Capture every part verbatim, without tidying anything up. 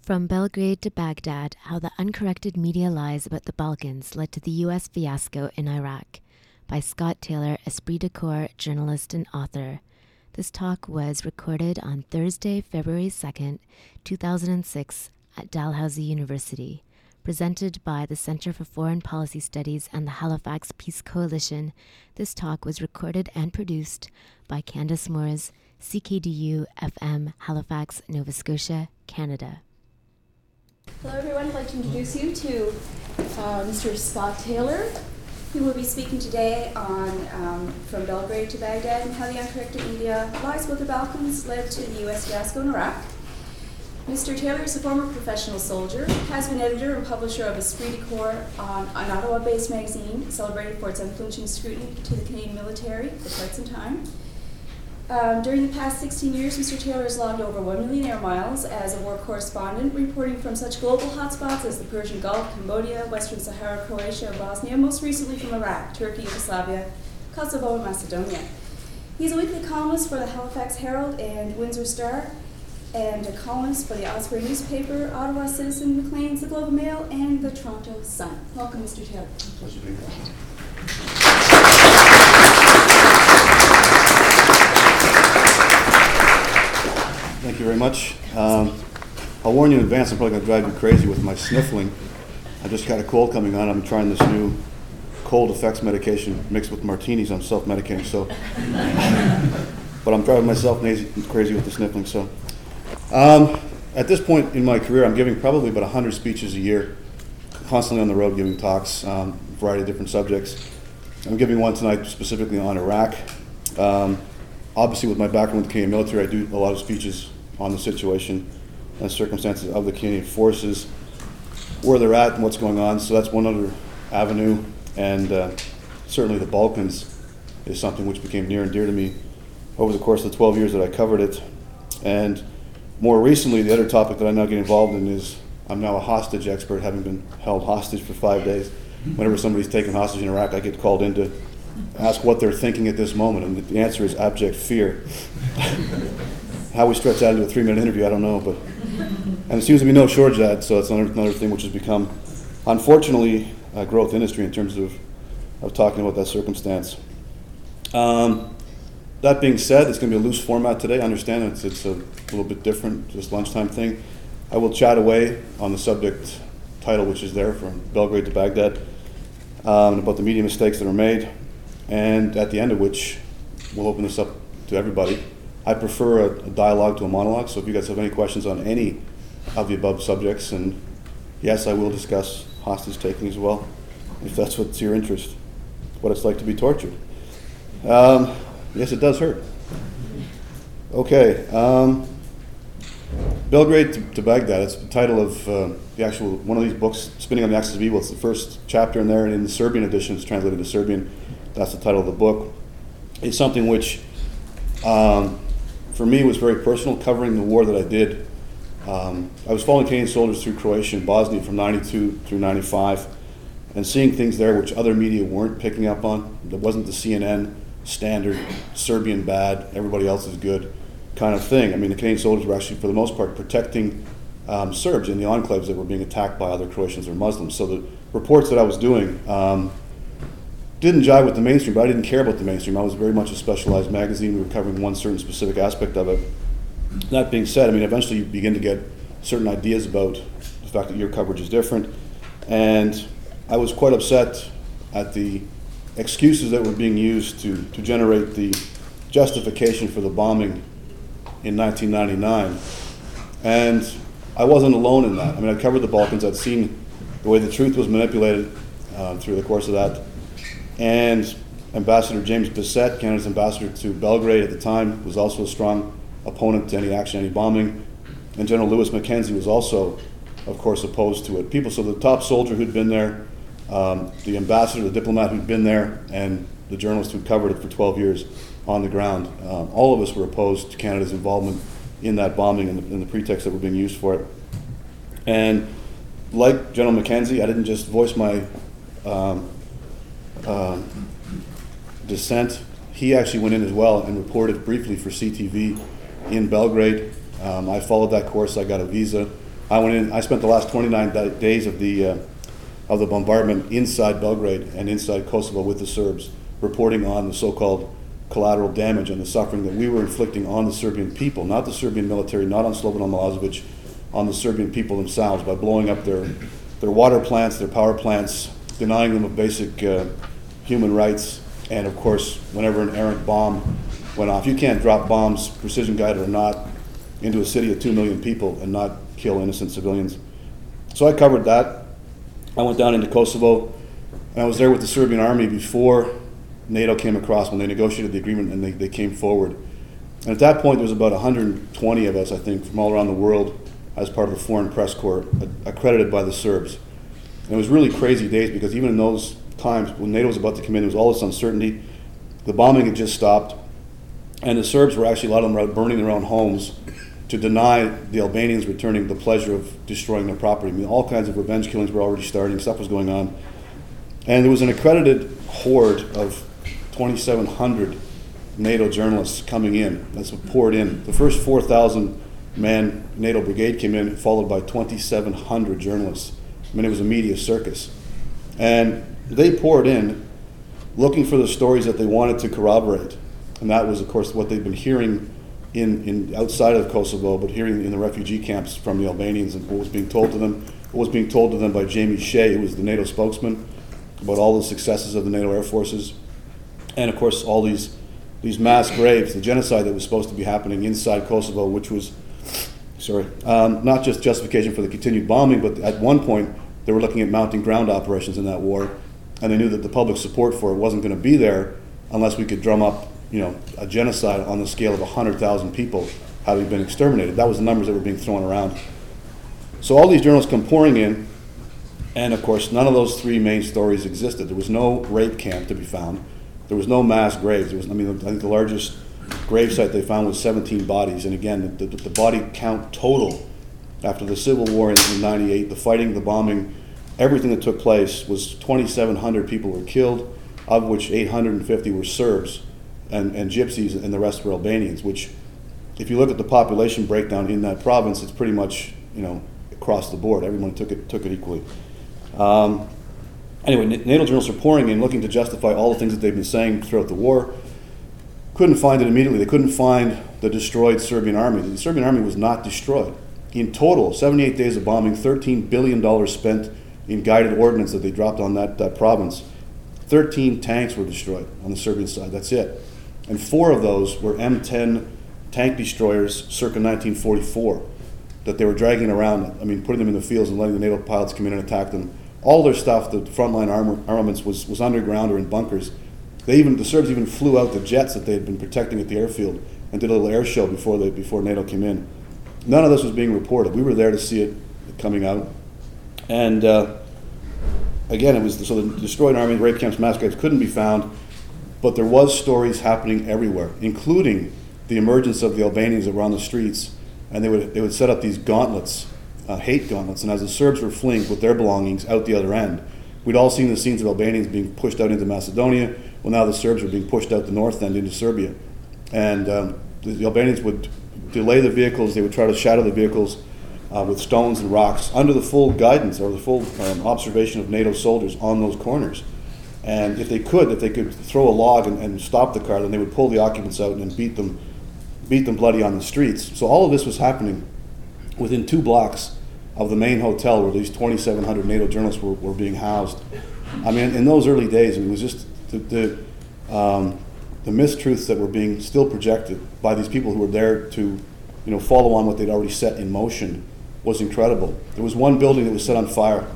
From Belgrade to Baghdad, How the Uncorrected Media Lies About the Balkans Led to the U S Fiasco in Iraq, by Scott Taylor, Esprit de Corps journalist and author. This talk was recorded on Thursday, February second, two thousand six at Dalhousie University. Presented by the Center for Foreign Policy Studies and the Halifax Peace Coalition, this talk was recorded and produced by Candace Moores, C K D U F M, Halifax, Nova Scotia, Canada. Hello everyone, I'd like to introduce you to uh, Mister Scott Taylor, who will be speaking today on um, From Belgrade to Baghdad and How the Uncorrected Media Lies About the Balkans Led to the U S Fiasco in Iraq. Mister Taylor is a former professional soldier, has been editor and publisher of Esprit de Corps, on an Ottawa-based magazine, celebrated for its unflinching scrutiny to the Canadian military for quite some time. Um, during the past sixteen years, Mister Taylor has logged over one million air miles as a war correspondent, reporting from such global hotspots as the Persian Gulf, Cambodia, Western Sahara, Croatia, Bosnia, most recently from Iraq, Turkey, Yugoslavia, Kosovo, and Macedonia. He's a weekly columnist for the Halifax Herald and Windsor Star, and a columnist for the Osprey newspaper, Ottawa Citizen, Maclean's, the Globe and Mail, and the Toronto Sun. Welcome, Mister Taylor. Pleasure being here. Thank you very much. Um, I'll warn you in advance, I'm probably going to drive you crazy with my sniffling. I just got a cold coming on. I'm trying this new cold effects medication mixed with martinis. I'm self-medicating, so. But I'm driving myself crazy with the sniffling, so. Um, at this point in my career, I'm giving probably about one hundred speeches a year, constantly on the road giving talks, um, a variety of different subjects. I'm giving one tonight specifically on Iraq. Um, obviously, with my background with the Canadian military, I do a lot of speeches on the situation and circumstances of the Canadian forces, where they're at and what's going on. So that's one other avenue. And uh, certainly the Balkans is something which became near and dear to me over the course of the twelve years that I covered it. And more recently, the other topic that I now get involved in is I'm now a hostage expert, having been held hostage for five days. Whenever somebody's taken hostage in Iraq, I get called in to ask what they're thinking at this moment, and the answer is abject fear. How we stretch that into a three-minute interview, I don't know, but and there seems to be no shortage of that, so it's another, another thing which has become, unfortunately, a growth industry in terms of, of talking about that circumstance. Um, that being said, it's going to be a loose format today. I understand it's, it's a little bit different, just lunchtime thing. I will chat away on the subject title, which is there, From Belgrade to Baghdad, um, about the media mistakes that are made, and at the end of which, we'll open this up to everybody. I prefer a, a dialogue to a monologue, so if you guys have any questions on any of the above subjects, and yes, I will discuss hostage taking as well, if that's what's your interest, what it's like to be tortured. Um, yes, it does hurt. Okay, um, Belgrade to, to Baghdad, it's the title of uh, the actual, one of these books, Spinning on the Axis of Evil. It's the first chapter in there, and in the Serbian edition, it's translated to Serbian. That's the title of the book. It's something which, um, for me, was very personal, covering the war that I did. Um, I was following Canadian soldiers through Croatia and Bosnia from ninety-two through ninety-five, and seeing things there which other media weren't picking up on. There wasn't the C N N standard, Serbian bad, everybody else is good kind of thing. I mean, the Canadian soldiers were actually, for the most part, protecting um, Serbs in the enclaves that were being attacked by other Croatians or Muslims. So the reports that I was doing um, didn't jive with the mainstream, but I didn't care about the mainstream. I was very much a specialized magazine. We were covering one certain specific aspect of it. That being said, I mean, eventually you begin to get certain ideas about the fact that your coverage is different. And I was quite upset at the excuses that were being used to, to generate the justification for the bombing in nineteen ninety-nine. And I wasn't alone in that. I mean, I covered the Balkans. I'd seen the way the truth was manipulated uh, through the course of that. And Ambassador James Bissett, Canada's ambassador to Belgrade at the time, was also a strong opponent to any action, any bombing. And General Lewis Mackenzie was also, of course, opposed to it. People, so the top soldier who'd been there, um, the ambassador, the diplomat who'd been there, and the journalist who'd covered it for twelve years on the ground, um, all of us were opposed to Canada's involvement in that bombing and the, and the pretext that were being used for it. And like General Mackenzie, I didn't just voice my um, uh, dissent. He actually went in as well and reported briefly for C T V in Belgrade. Um, I followed that course. I got a visa I went in. I spent the last twenty-nine da- days of the uh, of the bombardment inside Belgrade and inside Kosovo with the Serbs, reporting on the so-called collateral damage and the suffering that we were inflicting on the Serbian people, not the Serbian military, not on Slobodan Milosevic, on the Serbian people themselves, by blowing up their their water plants, their power plants, denying them of basic uh, human rights, and of course, whenever an errant bomb went off, you can't drop bombs, precision guided or not, into a city of two million people and not kill innocent civilians. So I covered that. I went down into Kosovo, and I was there with the Serbian army before NATO came across, when they negotiated the agreement and they, they came forward. And at that point, there was about one hundred twenty of us, I think, from all around the world as part of the Foreign Press Corps, accredited by the Serbs. And it was really crazy days, because even in those times when NATO was about to come in, there was all this uncertainty. The bombing had just stopped, and the Serbs were actually, a lot of them were out burning their own homes to deny the Albanians returning the pleasure of destroying their property. I mean, all kinds of revenge killings were already starting, stuff was going on. And there was an accredited horde of twenty-seven hundred NATO journalists coming in. That's what poured in. The first four thousand man NATO brigade came in, followed by twenty-seven hundred journalists. I mean, it was a media circus. And they poured in looking for the stories that they wanted to corroborate. And that was, of course, what they'd been hearing in, in outside of Kosovo, but hearing in the refugee camps from the Albanians, and what was being told to them, what was being told to them by Jamie Shea, who was the NATO spokesman, about all the successes of the NATO air forces. And of course, all these these mass graves, the genocide that was supposed to be happening inside Kosovo, which was, sorry, um, not just justification for the continued bombing, but at one point they were looking at mounting ground operations in that war, and they knew that the public support for it wasn't going to be there unless we could drum up, you know, a genocide on the scale of one hundred thousand people having been exterminated. That was the numbers that were being thrown around. So all these journalists come pouring in, and of course, none of those three main stories existed. There was no rape camp to be found. There was no mass graves. There was, I mean, I think the largest grave site they found was seventeen bodies. And again, the, the, the body count total after the Civil War in, in ninety-eight, the fighting, the bombing, everything that took place was twenty-seven hundred people were killed, of which eight hundred fifty were Serbs and, and Gypsies, and the rest were Albanians, which, if you look at the population breakdown in that province, it's pretty much, you know, across the board. Everyone took it, took it equally. Um, Anyway, NATO journalists are pouring in, looking to justify all the things that they've been saying throughout the war. Couldn't find it immediately. They couldn't find the destroyed Serbian army. The Serbian army was not destroyed. In total, seventy-eight days of bombing, thirteen billion dollars spent in guided ordnance that they dropped on that, that province. thirteen tanks were destroyed on the Serbian side. That's it. And four of those were M ten tank destroyers circa nineteen forty-four that they were dragging around, I mean, putting them in the fields and letting the NATO pilots come in and attack them. All their stuff, the frontline armor, armaments, was, was underground or in bunkers. They even the Serbs even flew out the jets that they had been protecting at the airfield and did a little air show before they before NATO came in. None of this was being reported. We were there to see it coming out, and uh, again, it was so the destroyed army, the rape camps, mass graves couldn't be found, but there was stories happening everywhere, including the emergence of the Albanians that were on the streets, and they would they would set up these gauntlets. Uh, hate gauntlets, and as the Serbs were fleeing with their belongings out the other end, we'd all seen the scenes of Albanians being pushed out into Macedonia. Well, now the Serbs were being pushed out the north end into Serbia, and um, the, the Albanians would delay the vehicles. They would try to shatter the vehicles uh, with stones and rocks under the full guidance or the full um, observation of NATO soldiers on those corners. And if they could, if they could throw a log and, and stop the car, then they would pull the occupants out and beat them, beat them bloody on the streets. So all of this was happening within two blocks of the main hotel where these twenty-seven hundred NATO journalists were, were being housed. I mean, in those early days, it was just the the, um, the mistruths that were being still projected by these people who were there to, you know, follow on what they'd already set in motion was incredible. There was one building that was set on fire,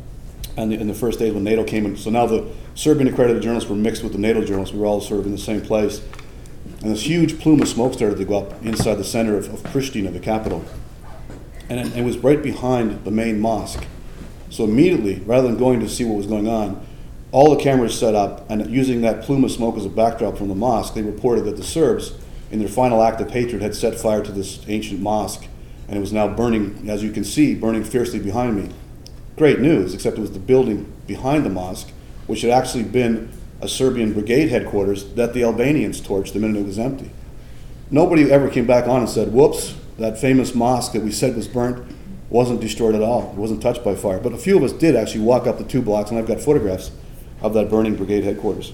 and in the first days when NATO came in, so now the Serbian accredited journalists were mixed with the NATO journalists. We were all sort of in the same place, and this huge plume of smoke started to go up inside the center of, of Pristina, the capital. And it, it was right behind the main mosque. So immediately, rather than going to see what was going on, all the cameras set up, and using that plume of smoke as a backdrop from the mosque, they reported that the Serbs, in their final act of hatred, had set fire to this ancient mosque, and it was now burning, as you can see, burning fiercely behind me. Great news, except it was the building behind the mosque, which had actually been a Serbian brigade headquarters that the Albanians torched the minute it was empty. Nobody ever came back on and said, whoops, that famous mosque that we said was burnt, wasn't destroyed at all. It wasn't touched by fire. But a few of us did actually walk up the two blocks, and I've got photographs of that burning brigade headquarters.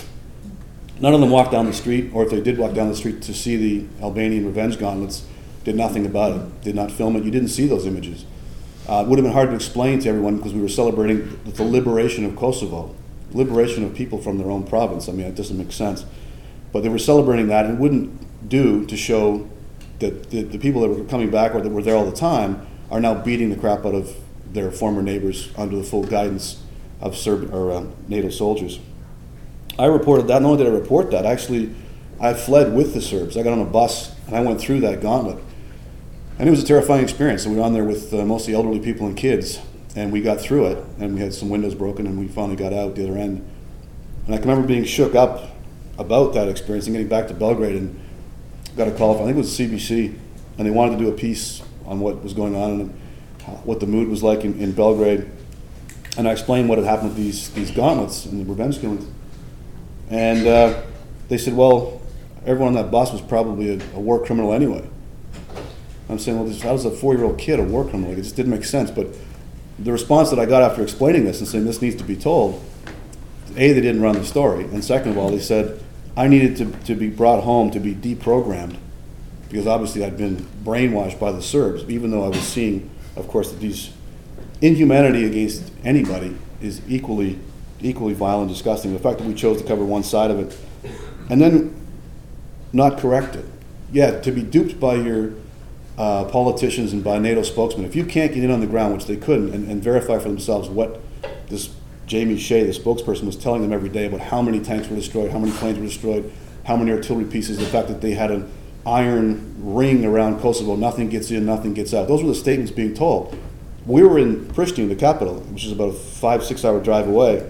None of them walked down the street, or if they did walk down the street to see the Albanian revenge gauntlets, did nothing about it, did not film it. You didn't see those images. Uh, it would have been hard to explain to everyone because we were celebrating the liberation of Kosovo, liberation of people from their own province. I mean, it doesn't make sense. But they were celebrating that, and it wouldn't do to show that the, the people that were coming back or that were there all the time are now beating the crap out of their former neighbors under the full guidance of Serb or uh, NATO soldiers. I reported that. Not only did I report that, actually, I fled with the Serbs. I got on a bus and I went through that gauntlet. And it was a terrifying experience. And we were on there with uh, mostly elderly people and kids, and we got through it. And we had some windows broken, and we finally got out the other end. And I can remember being shook up about that experience and getting back to Belgrade, and got a call from, I think it was C B C, and they wanted to do a piece on what was going on and what the mood was like in, in Belgrade. And I explained what had happened with these these gauntlets and the revenge killings. And uh, they said, well, everyone on that bus was probably a, a war criminal anyway. I'm saying, well, this, how does a four-year-old kid a war criminal? Like, it just didn't make sense. But the response that I got after explaining this and saying this needs to be told, A, they didn't run the story. And second of all, they said, I needed to, to be brought home to be deprogrammed, because obviously I'd been brainwashed by the Serbs, even though I was seeing, of course, that these inhumanity against anybody is equally equally vile and disgusting. The fact that we chose to cover one side of it and then not correct it. Yeah, to be duped by your uh, politicians and by NATO spokesmen, if you can't get in on the ground, which they couldn't, and, and verify for themselves what this Jamie Shea, the spokesperson, was telling them every day about how many tanks were destroyed, how many planes were destroyed, how many artillery pieces, the fact that they had an iron ring around Kosovo, nothing gets in, nothing gets out. Those were the statements being told. We were in Pristina, the capital, which is about a five, six hour drive away.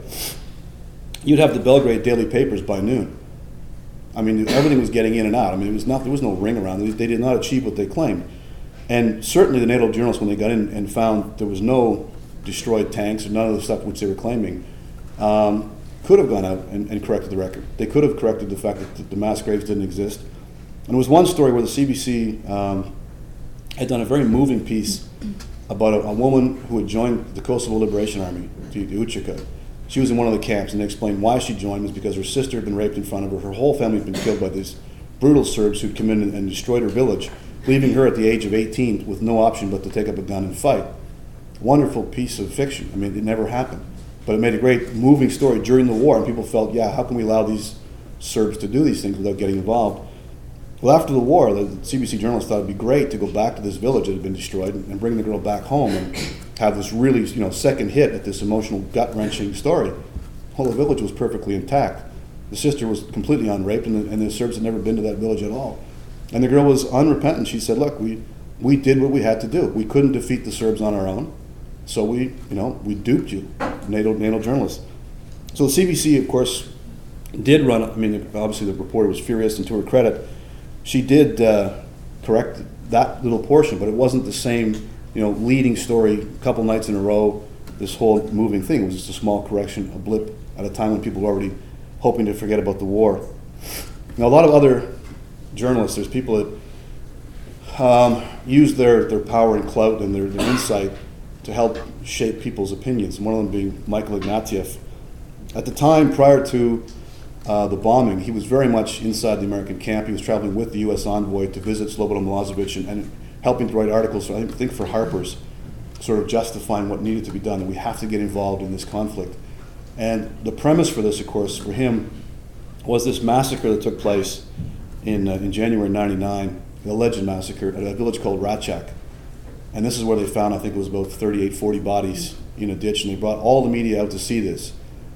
You'd have the Belgrade daily papers by noon. I mean, everything was getting in and out. I mean, it was not, there was no ring around. They, they did not achieve what they claimed. And certainly the NATO journalists, when they got in and found there was no destroyed tanks or none of the stuff which they were claiming, um, could have gone out and, and corrected the record. They could have corrected the fact that the, the mass graves didn't exist. And there was one story where the C B C um, had done a very moving piece about a, a woman who had joined the Kosovo Liberation Army, the, the Učica. She was in one of the camps, and they explained why she joined was because her sister had been raped in front of her. Her whole family had been killed by these brutal Serbs who'd come in and, and destroyed her village, leaving her at the age of eighteen with no option but to take up a gun and fight. Wonderful piece of fiction. I mean, it never happened. But it made a great moving story during the war, and people felt, yeah, how can we allow these Serbs to do these things without getting involved? Well, after the war, the C B C journalists thought it'd be great to go back to this village that had been destroyed and bring the girl back home and have this really, you know, second hit at this emotional, gut-wrenching story. Well, the village was perfectly intact. The sister was completely unraped, and the, and the Serbs had never been to that village at all. And the girl was unrepentant. She said, look, we, we did what we had to do. We couldn't defeat the Serbs on our own, so we, you know, we duped you, NATO, NATO journalists. So the C B C, of course, did run, I mean, obviously the reporter was furious, and to her credit, she did uh, correct that little portion, but it wasn't the same, you know, leading story a couple nights in a row, this whole moving thing. It was just a small correction, a blip at a time when people were already hoping to forget about the war. Now, a lot of other journalists, there's people that um, use their, their power and clout and their, their insight to help shape people's opinions, one of them being Michael Ignatieff. At the time, prior to Uh, the bombing, he was very much inside the American camp. He was traveling with the U S envoy to visit Slobodan Milosevic and, and helping to write articles, I think for Harper's, sort of justifying what needed to be done, and we have to get involved in this conflict. And the premise for this, of course, for him, was this massacre that took place in, uh, in January ninety-nine, an alleged massacre at a village called Račak. And this is where they found, I think it was about thirty-eight, forty bodies in a ditch, and they brought all the media out to see this.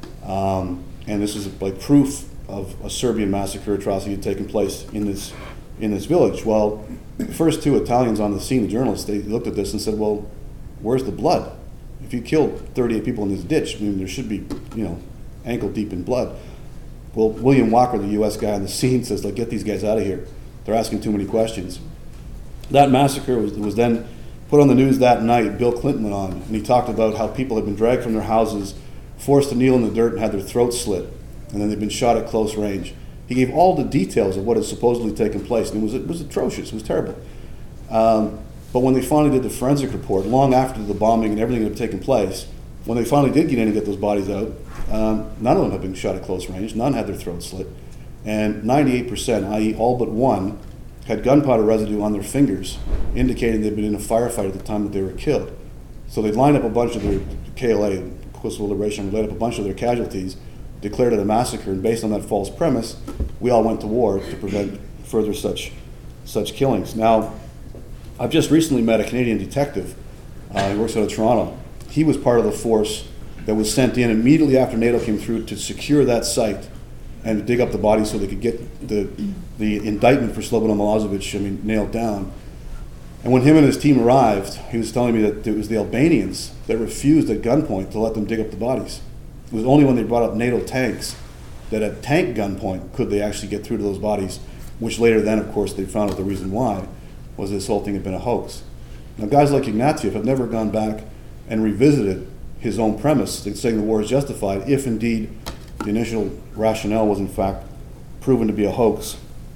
Um, And this is like proof of a Serbian massacre atrocity had taken place in this in this village. Well, the first two Italians on the scene, the journalists, they looked at this and said, well, where's the blood? If you killed thirty-eight people in this ditch, I mean, there should be, you know, ankle deep in blood. Well, William Walker, the U S guy on the scene, says, like, get these guys out of here. They're asking too many questions. That massacre was, was then put on the news that night. Bill Clinton went on, and he talked about how people had been dragged from their houses, forced to kneel in the dirt, and had their throats slit, and then they'd been shot at close range. He gave all the details of what had supposedly taken place, and it was it was atrocious. It was terrible. Um, But when they finally did the forensic report, long after the bombing and everything had taken place, when they finally did get in and get those bodies out, um, none of them had been shot at close range, none had their throats slit, and ninety-eight percent, that is all but one, had gunpowder residue on their fingers, indicating they'd been in a firefight at the time that they were killed. So they'd lined up a bunch of their, K L A, Kosovo Liberation Army, lined up a bunch of their casualties, declared it a massacre, and based on that false premise, we all went to war to prevent further such such killings. Now, I've just recently met a Canadian detective. Uh, he works out of Toronto. He was part of the force that was sent in immediately after NATO came through to secure that site and dig up the bodies so they could get the the indictment for Slobodan Milosevic, I mean, nailed down. And when him and his team arrived, he was telling me that it was the Albanians that refused at gunpoint to let them dig up the bodies. It was only when they brought up NATO tanks that at tank gunpoint could they actually get through to those bodies, which later then, of course, they found out the reason why was this whole thing had been a hoax. Now, guys like Ignatieff have never gone back and revisited his own premise, saying the war is justified, if indeed the initial rationale was in fact proven to be a hoax.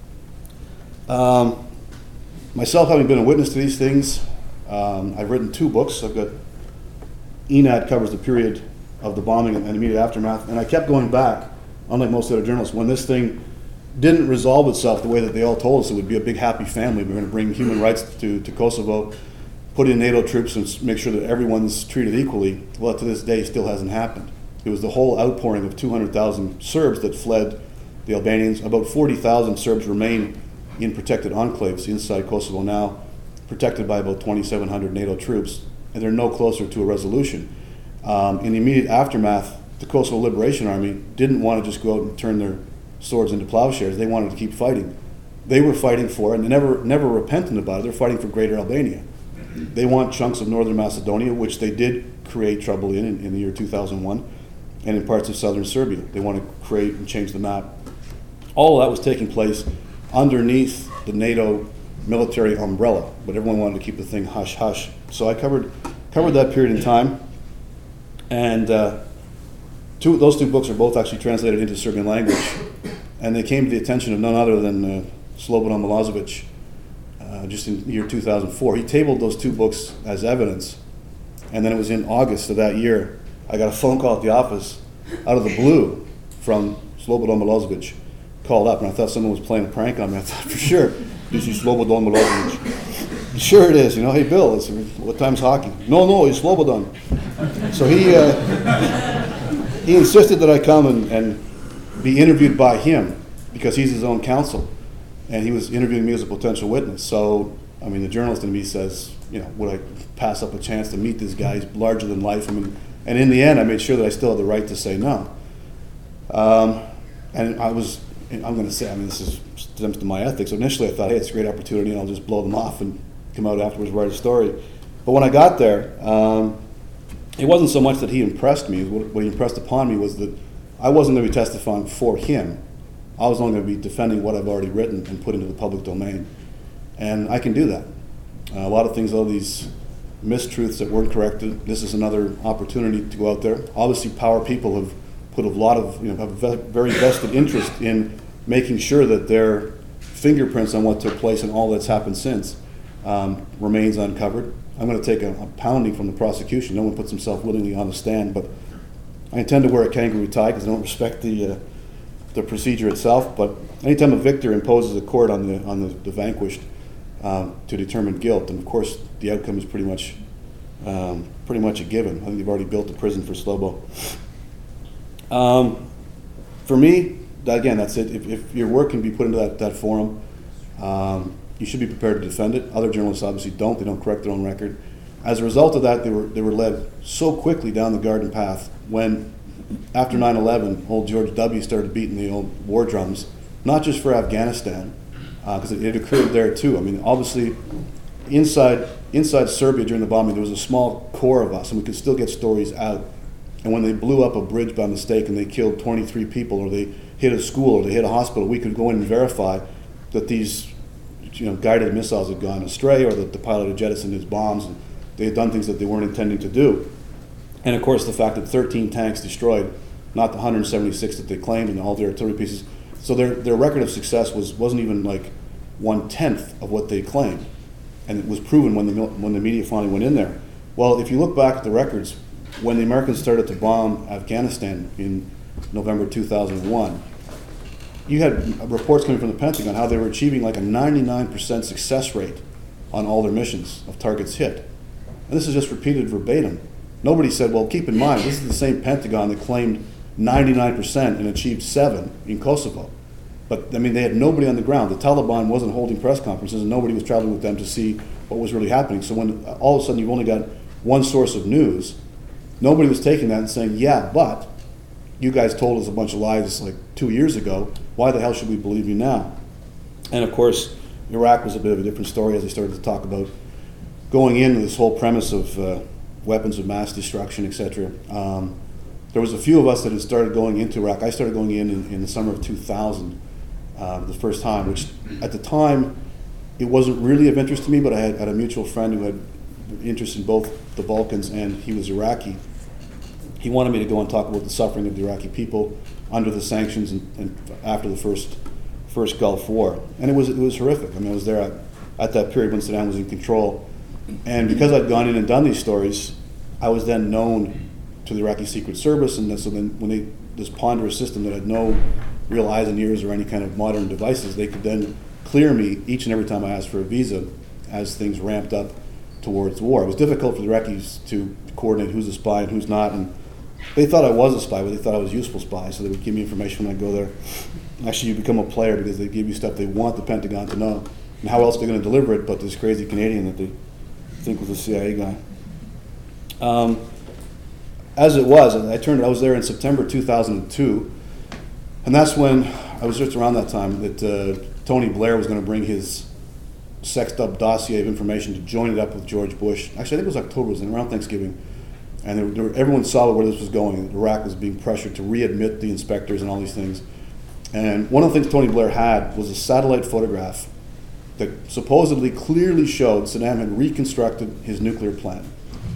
Um, myself, having been a witness to these things, um, I've written two books. I've got E N A D covers the period of the bombing and immediate aftermath, and I kept going back, unlike most other journalists, when this thing didn't resolve itself the way that they all told us it would be a big happy family. We were going to bring human rights to, to Kosovo, put in NATO troops and make sure that everyone's treated equally. Well, to this day, still hasn't happened. It was the whole outpouring of two hundred thousand Serbs that fled the Albanians. About forty thousand Serbs remain in protected enclaves inside Kosovo now, protected by about twenty-seven hundred NATO troops, and they're no closer to a resolution. Um, in the immediate aftermath, the Kosovo Liberation Army didn't want to just go out and turn their swords into plowshares. They wanted to keep fighting. They were fighting for, and they're never, never repentant about it, they're fighting for Greater Albania. They want chunks of northern Macedonia, which they did create trouble in in, in the year two thousand one, and in parts of southern Serbia. They want to create and change the map. All of that was taking place underneath the NATO military umbrella, but everyone wanted to keep the thing hush-hush. So I covered covered that period in time, and uh, two, those two books are both actually translated into Serbian language, and they came to the attention of none other than uh, Slobodan Milosevic uh, just in the year two thousand four. He tabled those two books as evidence, and then it was in August of that year, I got a phone call at the office out of the blue from Slobodan Milosevic. Called up, and I thought someone was playing a prank on me. I thought, for sure, this is Slobodan Milosevic. Sure it is, you know, hey Bill, it's, what time's hockey? No, no, it's Slobodan. So he uh, he insisted that I come and, and be interviewed by him because he's his own counsel, and he was interviewing me as a potential witness. So, I mean, the journalist in me says, you know, would I pass up a chance to meet this guy? He's larger than life. I mean, and in the end, I made sure that I still had the right to say no. Um, and I was. I'm going to say, I mean, this is stems to my ethics. Initially, I thought, hey, it's a great opportunity, and I'll just blow them off and come out afterwards and write a story. But when I got there, um, it wasn't so much that he impressed me. What, what he impressed upon me was that I wasn't going to be testifying for him. I was only going to be defending what I've already written and put into the public domain. And I can do that. Uh, a lot of things, all these mistruths that weren't corrected, this is another opportunity to go out there. Obviously, power people have put a lot of, you know, have a very vested interest in making sure that their fingerprints on what took place and all that's happened since um, remains uncovered. I'm going to take a, a pounding from the prosecution. No one puts himself willingly on the stand, but I intend to wear a kangaroo tie because I don't respect the uh, the procedure itself. But anytime a victor imposes a court on the on the, the vanquished um, to determine guilt, and of course the outcome is pretty much um, pretty much a given. I think they've already built a prison for Slobo. Um, for me, again, that's it. If, if your work can be put into that, that forum, um, you should be prepared to defend it. Other journalists obviously don't. They don't correct their own record. As a result of that, they were they were led so quickly down the garden path when, after nine eleven, old George W. started beating the old war drums, not just for Afghanistan, because uh, it, it occurred there too. I mean, obviously, inside inside Serbia during the bombing, there was a small core of us, and we could still get stories out. And when they blew up a bridge by mistake and they killed twenty-three people, or they hit a school, or they hit a hospital, we could go in and verify that these, you know, guided missiles had gone astray, or that the pilot had jettisoned his bombs, and they had done things that they weren't intending to do. And of course, the fact that thirteen tanks destroyed, not the one hundred seventy-six that they claimed, and all the artillery pieces. So their their record of success was wasn't even like one tenth of what they claimed. And it was proven when the, mil- when the media finally went in there. Well, if you look back at the records, when the Americans started to bomb Afghanistan in November two thousand one, you had reports coming from the Pentagon how they were achieving like a ninety-nine percent success rate on all their missions of targets hit. And this is just repeated verbatim. Nobody said, well, keep in mind, this is the same Pentagon that claimed ninety-nine percent and achieved seven in Kosovo. But, I mean, they had nobody on the ground. The Taliban wasn't holding press conferences, and nobody was traveling with them to see what was really happening. So when all of a sudden you've only got one source of news, nobody was taking that and saying, yeah, but you guys told us a bunch of lies like two years ago. Why the hell should we believe you now? And, of course, Iraq was a bit of a different story as they started to talk about going into this whole premise of uh, weapons of mass destruction, et cetera. Um, there was a few of us that had started going into Iraq. I started going in in, in the summer of two thousand. Uh, the first time, which at the time it wasn't really of interest to me, but I had, had a mutual friend who had interest in both the Balkans and he was Iraqi. He wanted me to go and talk about the suffering of the Iraqi people under the sanctions and, and after the first first Gulf War, and it was it was horrific. I mean, I was there at, at that period when Saddam was in control, and because I'd gone in and done these stories, I was then known to the Iraqi Secret Service, and so then when they this ponderous system that had no real eyes and ears or any kind of modern devices, they could then clear me each and every time I asked for a visa as things ramped up towards war. It was difficult for the Iraqis to coordinate who's a spy and who's not, and they thought I was a spy, but they thought I was a useful spy, so they would give me information when I go there. Actually, you become a player because they give you stuff they want the Pentagon to know. And how else are they going to deliver it but this crazy Canadian that they think was a C I A guy? Um, as it was, I turned. I was there in September two thousand two, and that's when I was just around that time that uh, Tony Blair was going to bring his sexed up dossier of information to join it up with George Bush. Actually, I think it was October, it was around Thanksgiving, and there, there, everyone saw where this was going. Iraq was being pressured to readmit the inspectors and all these things. And one of the things Tony Blair had was a satellite photograph that supposedly clearly showed Saddam had reconstructed his nuclear plan.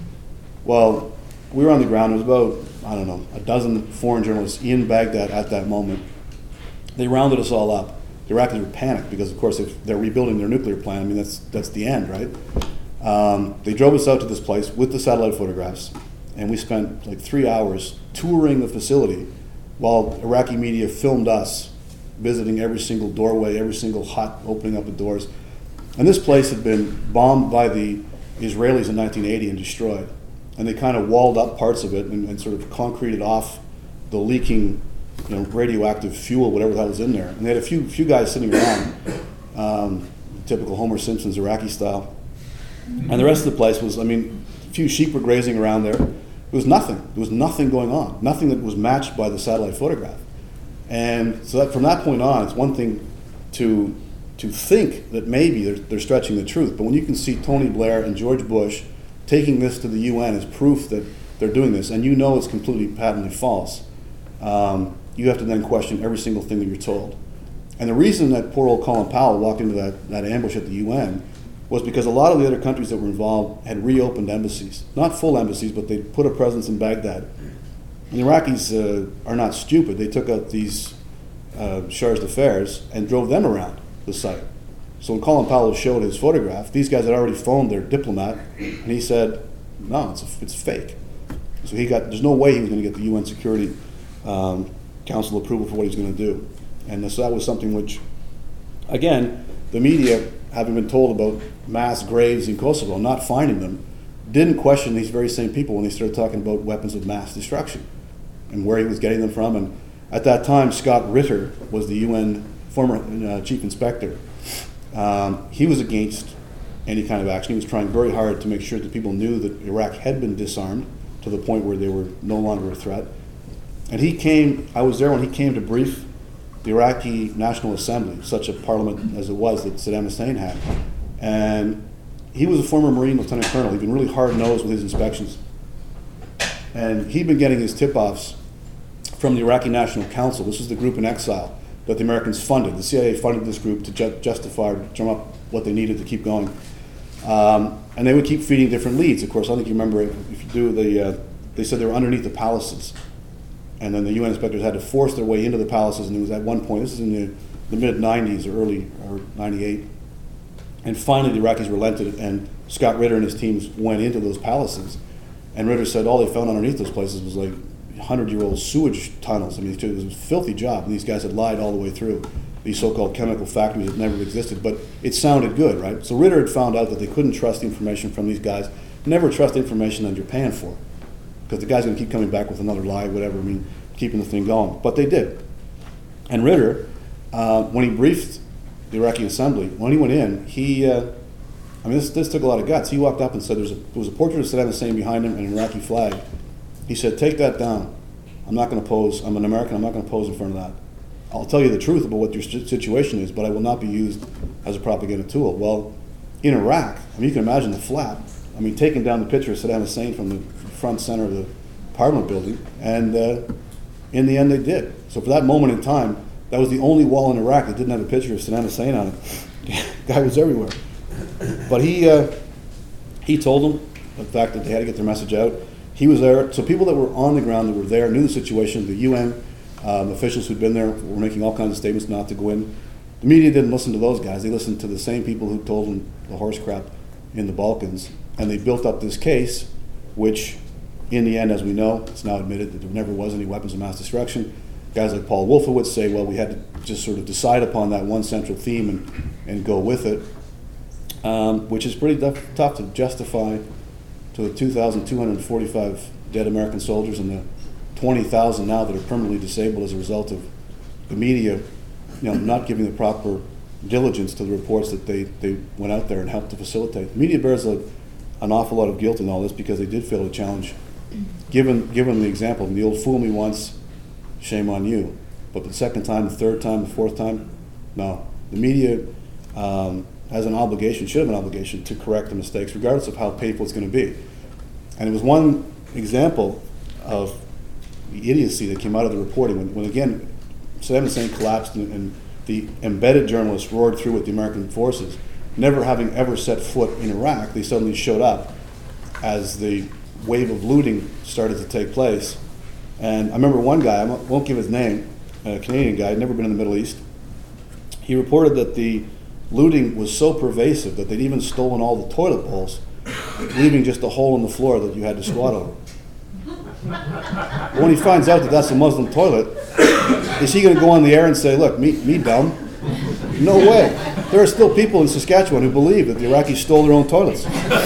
Well, we were on the ground. There was about, I don't know, a dozen foreign journalists in Baghdad at that moment. They rounded us all up. The Iraqis were panicked because, of course, if they're rebuilding their nuclear plan, I mean, that's that's the end, right? Um, they drove us out to this place with the satellite photographs, and we spent like three hours touring the facility while Iraqi media filmed us visiting every single doorway, every single hut, opening up the doors. And this place had been bombed by the Israelis in nineteen eighty and destroyed. And they kind of walled up parts of it and, and sort of concreted off the leaking, you know, radioactive fuel, whatever that was in there. And they had a few few guys sitting around, um, typical Homer Simpson's Iraqi style. And the rest of the place was, I mean, a few sheep were grazing around there. There was nothing. There was nothing going on. Nothing that was matched by the satellite photograph. And so that from that point on, it's one thing to to think that maybe they're, they're stretching the truth. But when you can see Tony Blair and George Bush taking this to the U N as proof that they're doing this, and you know it's completely patently false, um, you have to then question every single thing that you're told. And the reason that poor old Colin Powell walked into that, that ambush at the U N was because a lot of the other countries that were involved had reopened embassies. Not full embassies, but they put a presence in Baghdad. And the Iraqis uh, are not stupid. They took out these uh, chargé d'affaires and drove them around the site. So when Colin Powell showed his photograph, these guys had already phoned their diplomat, and he said, no, it's, a, it's fake. So he got, there's no way he was going to get the U N Security um, Council approval for what he was going to do. And so that was something which, again, the media, having been told about mass graves in Kosovo, not finding them, didn't question these very same people when they started talking about weapons of mass destruction and where he was getting them from. And at that time, Scott Ritter was the U N former uh, chief inspector. Um, he was against any kind of action. He was trying very hard to make sure that people knew that Iraq had been disarmed to the point where they were no longer a threat. And he came, I was there when he came to brief the Iraqi National Assembly, such a parliament as it was that Saddam Hussein had. And he was a former Marine lieutenant colonel. He'd been really hard-nosed with his inspections. And he'd been getting his tip-offs from the Iraqi National Council. This was the group in exile that the Americans funded. The C I A funded this group to ju- justify, drum up what they needed to keep going. Um, and they would keep feeding different leads. Of course, I don't think you remember, if you do, the, uh, they said they were underneath the palaces. And then the U N inspectors had to force their way into the palaces, and it was at one point, this is in the, the mid nineties or early, or ninety-eight, And finally, the Iraqis relented, and Scott Ritter and his teams went into those palaces. And Ritter said all they found underneath those places was like hundred-year-old sewage tunnels. I mean, it was a filthy job, and these guys had lied all the way through. These so-called chemical factories that never existed, but it sounded good, right? So Ritter had found out that they couldn't trust information from these guys. Never trust information that you're paying for, because the guy's going to keep coming back with another lie, whatever. I mean, keeping the thing going. But they did. And Ritter, uh, when he briefed the Iraqi assembly, when he went in, he, uh, I mean, this, this took a lot of guts. He walked up and said, there's a, there was a portrait of Saddam Hussein behind him and an Iraqi flag. He said, take that down. I'm not going to pose. I'm an American. I'm not going to pose in front of that. I'll tell you the truth about what your situation is, but I will not be used as a propaganda tool. Well, in Iraq, I mean, you can imagine the flap. I mean, taking down the picture of Saddam Hussein from the front center of the Parliament building, and uh, in the end they did. So for that moment in time, that was the only wall in Iraq that didn't have a picture of Saddam Hussein on it. The guy was everywhere. But he, uh, he told them the fact that they had to get their message out. He was there, so people that were on the ground that were there knew the situation. The U N um, officials who'd been there were making all kinds of statements not to go in. The media didn't listen to those guys. They listened to the same people who told them the horse crap in the Balkans. And they built up this case, which in the end, as we know, it's now admitted that there never was any weapons of mass destruction. Guys like Paul Wolfowitz say, well, we had to just sort of decide upon that one central theme and, and go with it, um, which is pretty tough, tough to justify to the two thousand two hundred forty-five dead American soldiers and the twenty thousand now that are permanently disabled as a result of the media, you know, not giving the proper diligence to the reports that they, they went out there and helped to facilitate. The media bears a, an awful lot of guilt in all this because they did fail to challenge. Given, given the example, the old fool me once, shame on you. But the second time, the third time, the fourth time, no. The media um, has an obligation, should have an obligation, to correct the mistakes, regardless of how painful it's going to be. And it was one example of the idiocy that came out of the reporting when, when again, Saddam Hussein collapsed and, and the embedded journalists roared through with the American forces. Never having ever set foot in Iraq, they suddenly showed up as the wave of looting started to take place. And I remember one guy, I won't give his name, a Canadian guy, had never been in the Middle East. He reported that the looting was so pervasive that they'd even stolen all the toilet bowls, leaving just a hole in the floor that you had to squat over. When he finds out that that's a Muslim toilet, is he going to go on the air and say, look, me, me dumb? No way. There are still people in Saskatchewan who believe that the Iraqis stole their own toilets.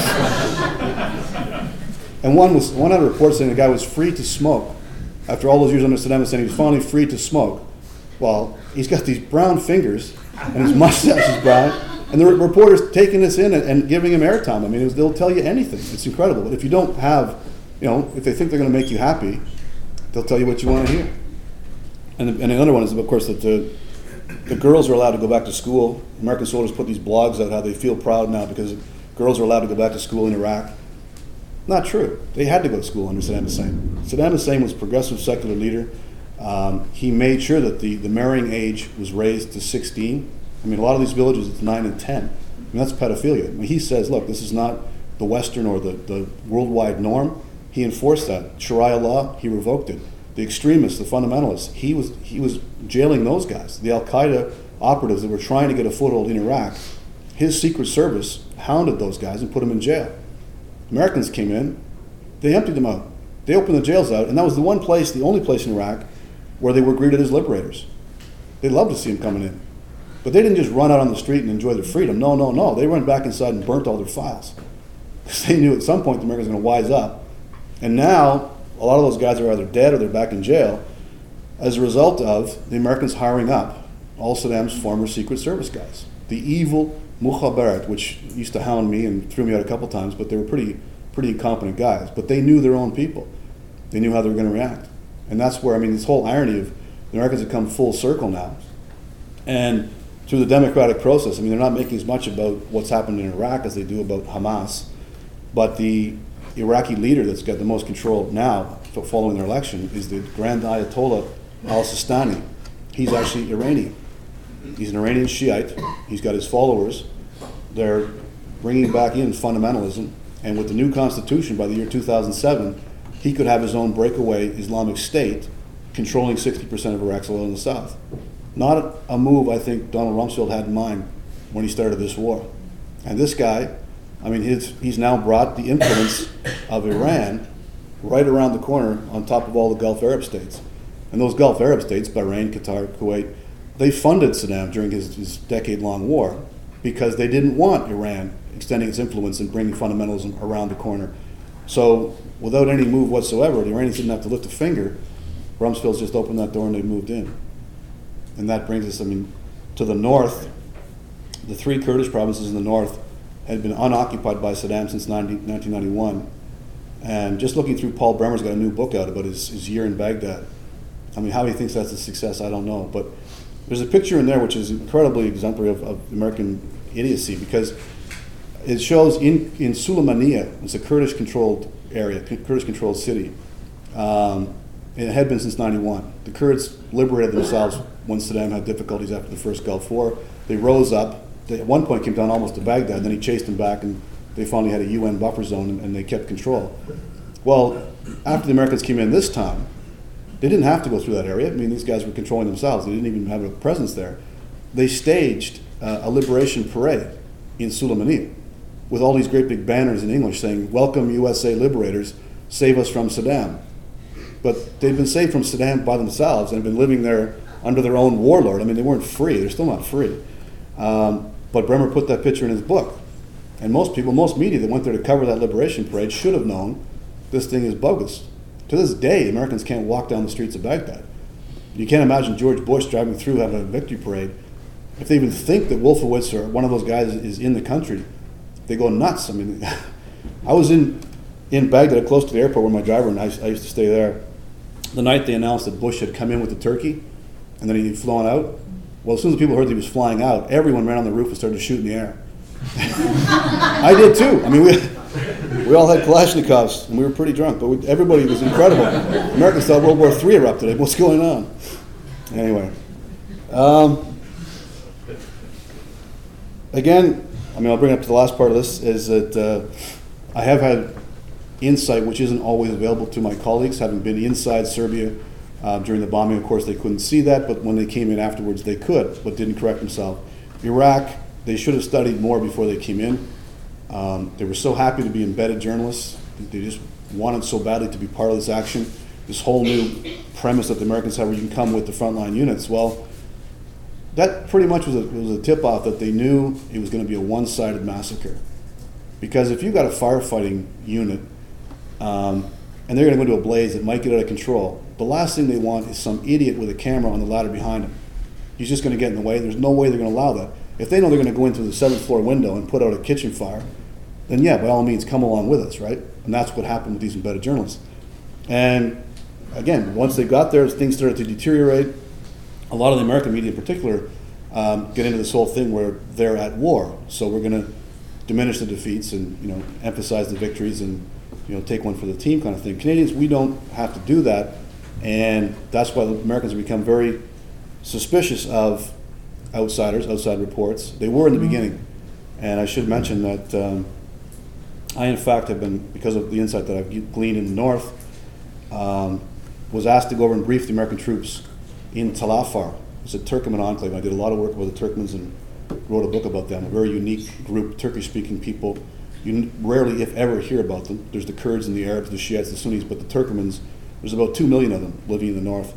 And one was one had a report saying the guy was free to smoke. After all those years under Saddam Hussein, he was finally free to smoke. Well, he's got these brown fingers, and his mustache is brown, and the reporters taking this in and, and giving him airtime. I mean, it was, they'll tell you anything. It's incredible. But if you don't have, you know, if they think they're going to make you happy, they'll tell you what you want to hear. And the, and the other one is, of course, that the, the girls are allowed to go back to school. American soldiers put these blogs out how they feel proud now because girls are allowed to go back to school in Iraq. Not true. They had to go to school under Saddam Hussein. Saddam Hussein was a progressive secular leader. Um, he made sure that the, the marrying age was raised to sixteen. I mean, a lot of these villages, it's nine and ten. I mean, that's pedophilia. I mean, he says, look, this is not the Western or the, the worldwide norm. He enforced that. Sharia law, he revoked it. The extremists, the fundamentalists, he was, he was jailing those guys. The Al-Qaeda operatives that were trying to get a foothold in Iraq, his Secret Service hounded those guys and put them in jail. Americans came in, they emptied them out. They opened the jails out, and that was the one place, the only place in Iraq where they were greeted as liberators. They loved to see them coming in. But they didn't just run out on the street and enjoy their freedom. No, no, no. They went back inside and burnt all their files. Because they knew at some point the Americans were going to wise up. And now, a lot of those guys are either dead or they're back in jail as a result of the Americans hiring up all Saddam's former Secret Service guys. The evil Mukhabarat, which used to hound me and threw me out a couple times, but they were pretty pretty incompetent guys. But they knew their own people. They knew how they were going to react. And that's where, I mean, this whole irony of the Americans have come full circle now. And through the democratic process, I mean, they're not making as much about what's happened in Iraq as they do about Hamas. But the Iraqi leader that's got the most control now, following their election, is the Grand Ayatollah al-Sistani. He's actually Iranian. He's an Iranian Shiite. He's got his followers. They're bringing back in fundamentalism. And with the new constitution, by the year two thousand seven, he could have his own breakaway Islamic State controlling sixty percent of Iraq's oil in the south. Not a move I think Donald Rumsfeld had in mind when he started this war. And this guy, I mean, he's, he's now brought the influence of Iran right around the corner on top of all the Gulf Arab states. And those Gulf Arab states, Bahrain, Qatar, Kuwait, they funded Saddam during his, his decade-long war because they didn't want Iran extending its influence and bringing fundamentalism around the corner. So without any move whatsoever, the Iranians didn't have to lift a finger. Rumsfeld's just opened that door and they moved in. And that brings us, I mean, to the north. The three Kurdish provinces in the north had been unoccupied by Saddam since nineteen ninety-one. And just looking through, Paul Bremer's got a new book out about his, his year in Baghdad. I mean, how he thinks that's a success, I don't know. But there's a picture in there which is incredibly exemplary of, of American idiocy, because it shows in, in Sulaymaniyah, it's a Kurdish-controlled area, Kurdish-controlled city. Um, and it had been since ninety-one. The Kurds liberated themselves when Saddam had difficulties after the first Gulf War. They rose up. They at one point came down almost to Baghdad, then he chased them back, and they finally had a U N buffer zone, and, and they kept control. Well, after the Americans came in this time, they didn't have to go through that area. I mean, these guys were controlling themselves. They didn't even have a presence there. They staged uh, a liberation parade in Sulaymaniyah with all these great big banners in English saying, "Welcome U S A liberators, save us from Saddam." But they've been saved from Saddam by themselves and have been living there under their own warlord. I mean, they weren't free. They're still not free. Um, but Bremer put that picture in his book. And most people, most media that went there to cover that liberation parade should have known this thing is bogus. To this day, Americans can't walk down the streets of Baghdad. You can't imagine George Bush driving through having a victory parade. If they even think that Wolfowitz or one of those guys is in the country, they go nuts. I mean, I was in, in Baghdad, close to the airport where my driver and I, I used to stay there. The night they announced that Bush had come in with the turkey and then he'd flown out, well, as soon as people heard that he was flying out, everyone ran on the roof and started to shoot in the air. I did too. I mean, we, we all had Kalashnikovs and we were pretty drunk, but we, everybody was incredible. Americans thought World War Three erupted. What's going on? Anyway. Um, again, I mean, I'll bring up to the last part of this, is that uh, I have had insight which isn't always available to my colleagues, having been inside Serbia uh, during the bombing. Of course, they couldn't see that, but when they came in afterwards, they could, but didn't correct themselves. Iraq, they should have studied more before they came in. Um, they were so happy to be embedded journalists. They just wanted so badly to be part of this action. This whole new premise that the Americans have where you can come with the frontline units. Well, that pretty much was a, was a tip-off that they knew it was going to be a one-sided massacre. Because if you've got a firefighting unit um, and they're going to go into a blaze that might get out of control, the last thing they want is some idiot with a camera on the ladder behind him. He's just going to get in the way. There's no way they're going to allow that. If they know they're going to go into the seventh floor window and put out a kitchen fire, then yeah, by all means, come along with us, right? And that's what happened with these embedded journalists. And again, once they got there, things started to deteriorate. A lot of the American media in particular um, get into this whole thing where they're at war. So we're going to diminish the defeats and, you know, emphasize the victories and, you know, take one for the team kind of thing. Canadians, we don't have to do that. And that's why the Americans have become very suspicious of outsiders, outside reports. They were in the mm-hmm. beginning. And I should mention that um, I, in fact, have been, because of the insight that I've gleaned in the north, um, was asked to go over and brief the American troops in Tal Afar. It's a Turkmen enclave. I did a lot of work with the Turkmens and wrote a book about them, a very unique group, Turkish-speaking people. You rarely, if ever, hear about them. There's the Kurds and the Arabs, the Shiites, the Sunnis, but the Turkmens, there's about two million of them living in the north.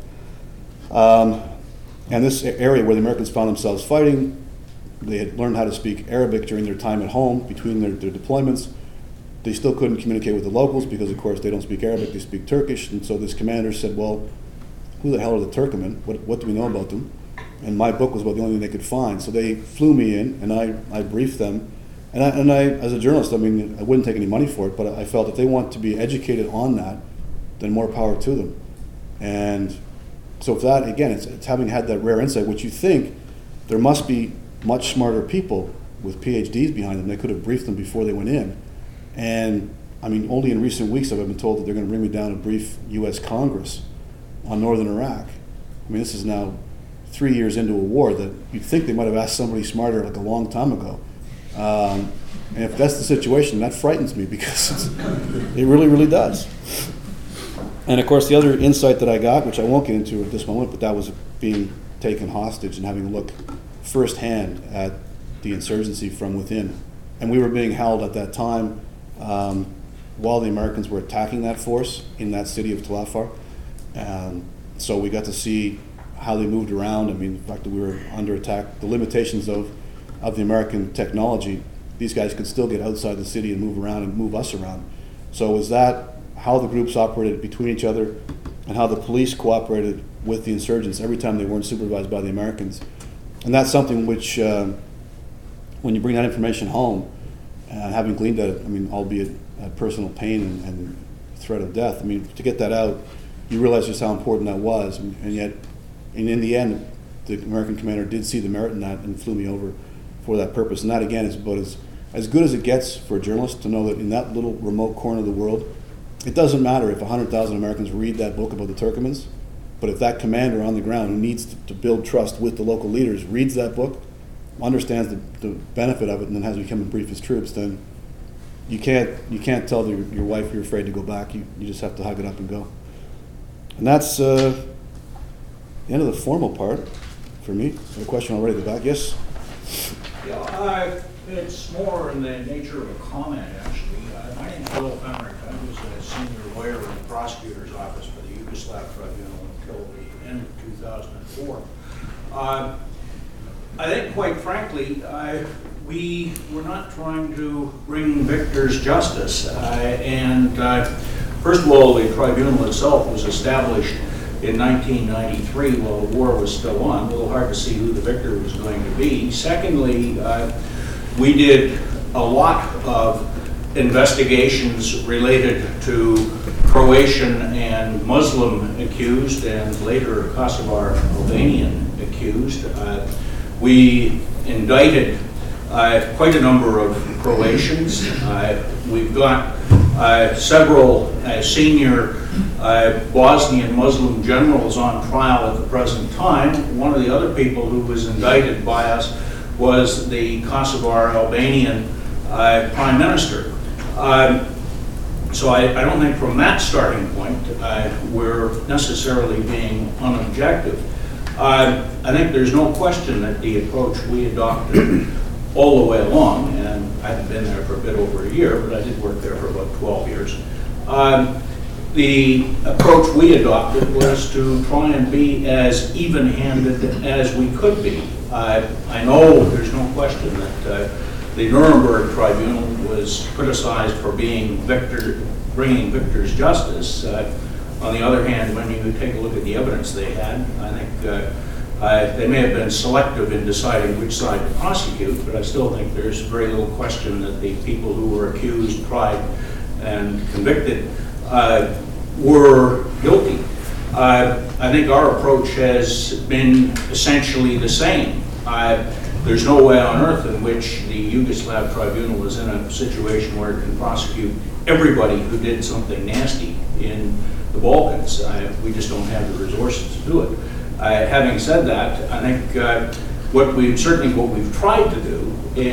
Um, and this area where the Americans found themselves fighting, they had learned how to speak Arabic during their time at home, between their, their deployments. They still couldn't communicate with the locals because, of course, they don't speak Arabic, they speak Turkish. And so this commander said, well, who the hell are the Turkmen? What, what do we know about them? And my book was about the only thing they could find. So they flew me in, and I, I briefed them. And I, and I, as a journalist, I mean, I wouldn't take any money for it, but I felt if they want to be educated on that, then more power to them. And so for that, again, it's, it's having had that rare insight, which you think there must be much smarter people with P H Ds behind them. They could have briefed them before they went in. And, I mean, only in recent weeks have I been told that they're going to bring me down to brief U S Congress on northern Iraq. I mean, this is now three years into a war that you'd think they might have asked somebody smarter like a long time ago. Um, and if that's the situation, that frightens me because it's, it really, really does. And of course, the other insight that I got, which I won't get into at this moment, but that was being taken hostage and having a look firsthand at the insurgency from within and we were being held at that time um, while the Americans were attacking that force in that city of Tel Afar. Um, so we got to see how they moved around. I mean, the fact that we were under attack, the limitations of, of the American technology, these guys could still get outside the city and move around and move us around. So was that how the groups operated between each other and how the police cooperated with the insurgents every time they weren't supervised by the Americans? And that's something which, uh, when you bring that information home, and uh, having gleaned that, I mean, albeit at personal pain and, and threat of death, I mean, to get that out, you realize just how important that was. And, and yet, and in the end, the American commander did see the merit in that and flew me over for that purpose. And that, again, is about as, as good as it gets for a journalist to know that in that little remote corner of the world, it doesn't matter if one hundred thousand Americans read that book about the Turkomans, but if that commander on the ground who needs to, to build trust with the local leaders reads that book, understands the, the benefit of it, and then has to come and brief his troops, then you can't you can't tell the, your wife you're afraid to go back. You, you just have to hug it up and go. And that's uh, the end of the formal part for me. Got a question already at the back. Yes? Yeah, uh, it's more in the nature of a comment, actually. Uh, my name is Bill Fenrick. I was a senior lawyer in the prosecutor's office for the Yugoslav Tribunal until the end of two thousand four. Uh, I think, quite frankly, uh, we were not trying to bring victors justice. Uh, and uh, first of all, the tribunal itself was established in nineteen ninety-three while the war was still on. A little hard to see who the victor was going to be. Secondly, uh, we did a lot of investigations related to Croatian and Muslim accused and later Kosovar Albanian accused. Uh, we indicted uh, quite a number of Croatians. Uh, we've got uh, several uh, senior uh, Bosnian Muslim generals on trial at the present time. One of the other people who was indicted by us was the Kosovar Albanian uh, Prime Minister. Um, so I, I don't think from that starting point uh, we're necessarily being unobjective. Uh, I think there's no question that the approach we adopted all the way along, and I haven't been there for a bit over a year, but I did work there for about twelve years. Um, the approach we adopted was to try and be as even-handed as we could be. Uh, I know there's no question that uh, the Nuremberg Tribunal was criticized for being victor, bringing victors justice. Uh, on the other hand, when you take a look at the evidence they had, I think uh, uh, they may have been selective in deciding which side to prosecute, but I still think there's very little question that the people who were accused, tried, and convicted uh, were guilty. Uh, I think our approach has been essentially the same. Uh, there's no way on earth in which the Yugoslav Tribunal is in a situation where it can prosecute everybody who did something nasty in the Balkans. Uh, we just don't have the resources to do it. Uh, having said that, I think uh, what we've certainly what we've tried to do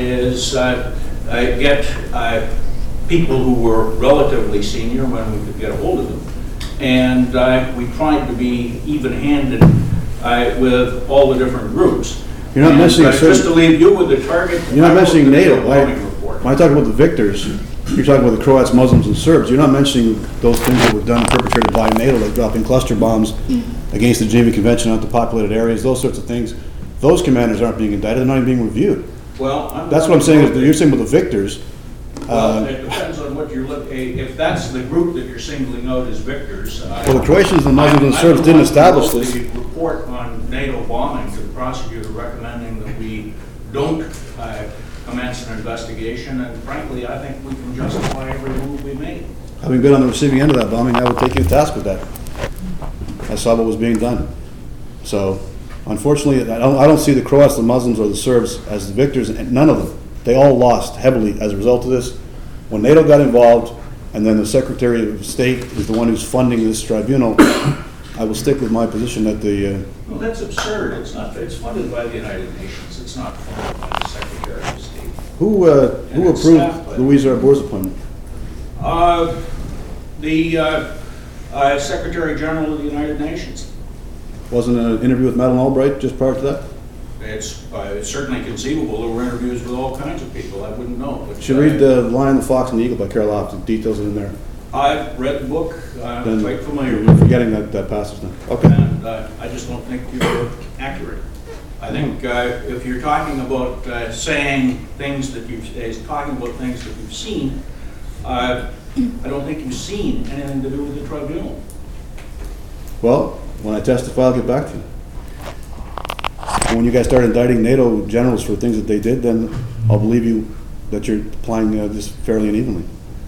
is uh, uh, get uh, people who were relatively senior when we could get a hold of them, and uh, we tried to be even-handed uh, with all the different groups. You're not and, mentioning uh, just to leave you with the target. You're not mentioning NATO. When report. I talk about the victors, you're talking about the Croats, Muslims, and Serbs. You're not mentioning those things that were done, perpetrated by NATO, like dropping cluster bombs against the Geneva Convention onto populated areas, those sorts of things. Those commanders aren't being indicted, they're not even being reviewed. Well, I'm that's what I'm saying, is that you're saying with the victors. Well, uh, it depends on what you're looking, if that's the group that you're singling out as victors. Uh, well, the Croatians, the Muslims, and the I- Serbs I didn't would establish want this. the report on NATO bombing to the prosecutor recommending that we don't uh, commence an investigation, and frankly, I think we can justify every move we made. Having been on the receiving end of that bombing, I would take you to task with that. I saw what was being done. So, unfortunately, I don't, I don't see the Croats, the Muslims, or the Serbs as the victors, and none of them. They all lost heavily as a result of this. When NATO got involved, and then the Secretary of State is the one who's funding this tribunal, I will stick with my position that the... Uh, Well, that's absurd. It's not, it's funded by the United Nations. It's not funded by the Secretary of State. who uh, who And it's staffed approved by- Louise Arbour's appointment? Uh, the uh, uh, Secretary General of the United Nations. Wasn't an interview with Madeleine Albright just prior to that? It's, uh, it's certainly conceivable. There were interviews with all kinds of people. I wouldn't know. But, You should uh, read The Lion, the Fox, and the Eagle by Carol Hoff. The details are in there. I've read the book. I'm Then quite familiar You're with it. forgetting that, that passage now. Okay. And uh, I just don't think you're accurate. I think uh, if you're talking about uh, saying things that you've, is talking about things that you've seen, uh, I don't think you've seen anything to do with the tribunal. Well, when I testify, I'll get back to you. When you guys start indicting NATO generals for things that they did, then I'll believe you that you're applying uh, this fairly and evenly.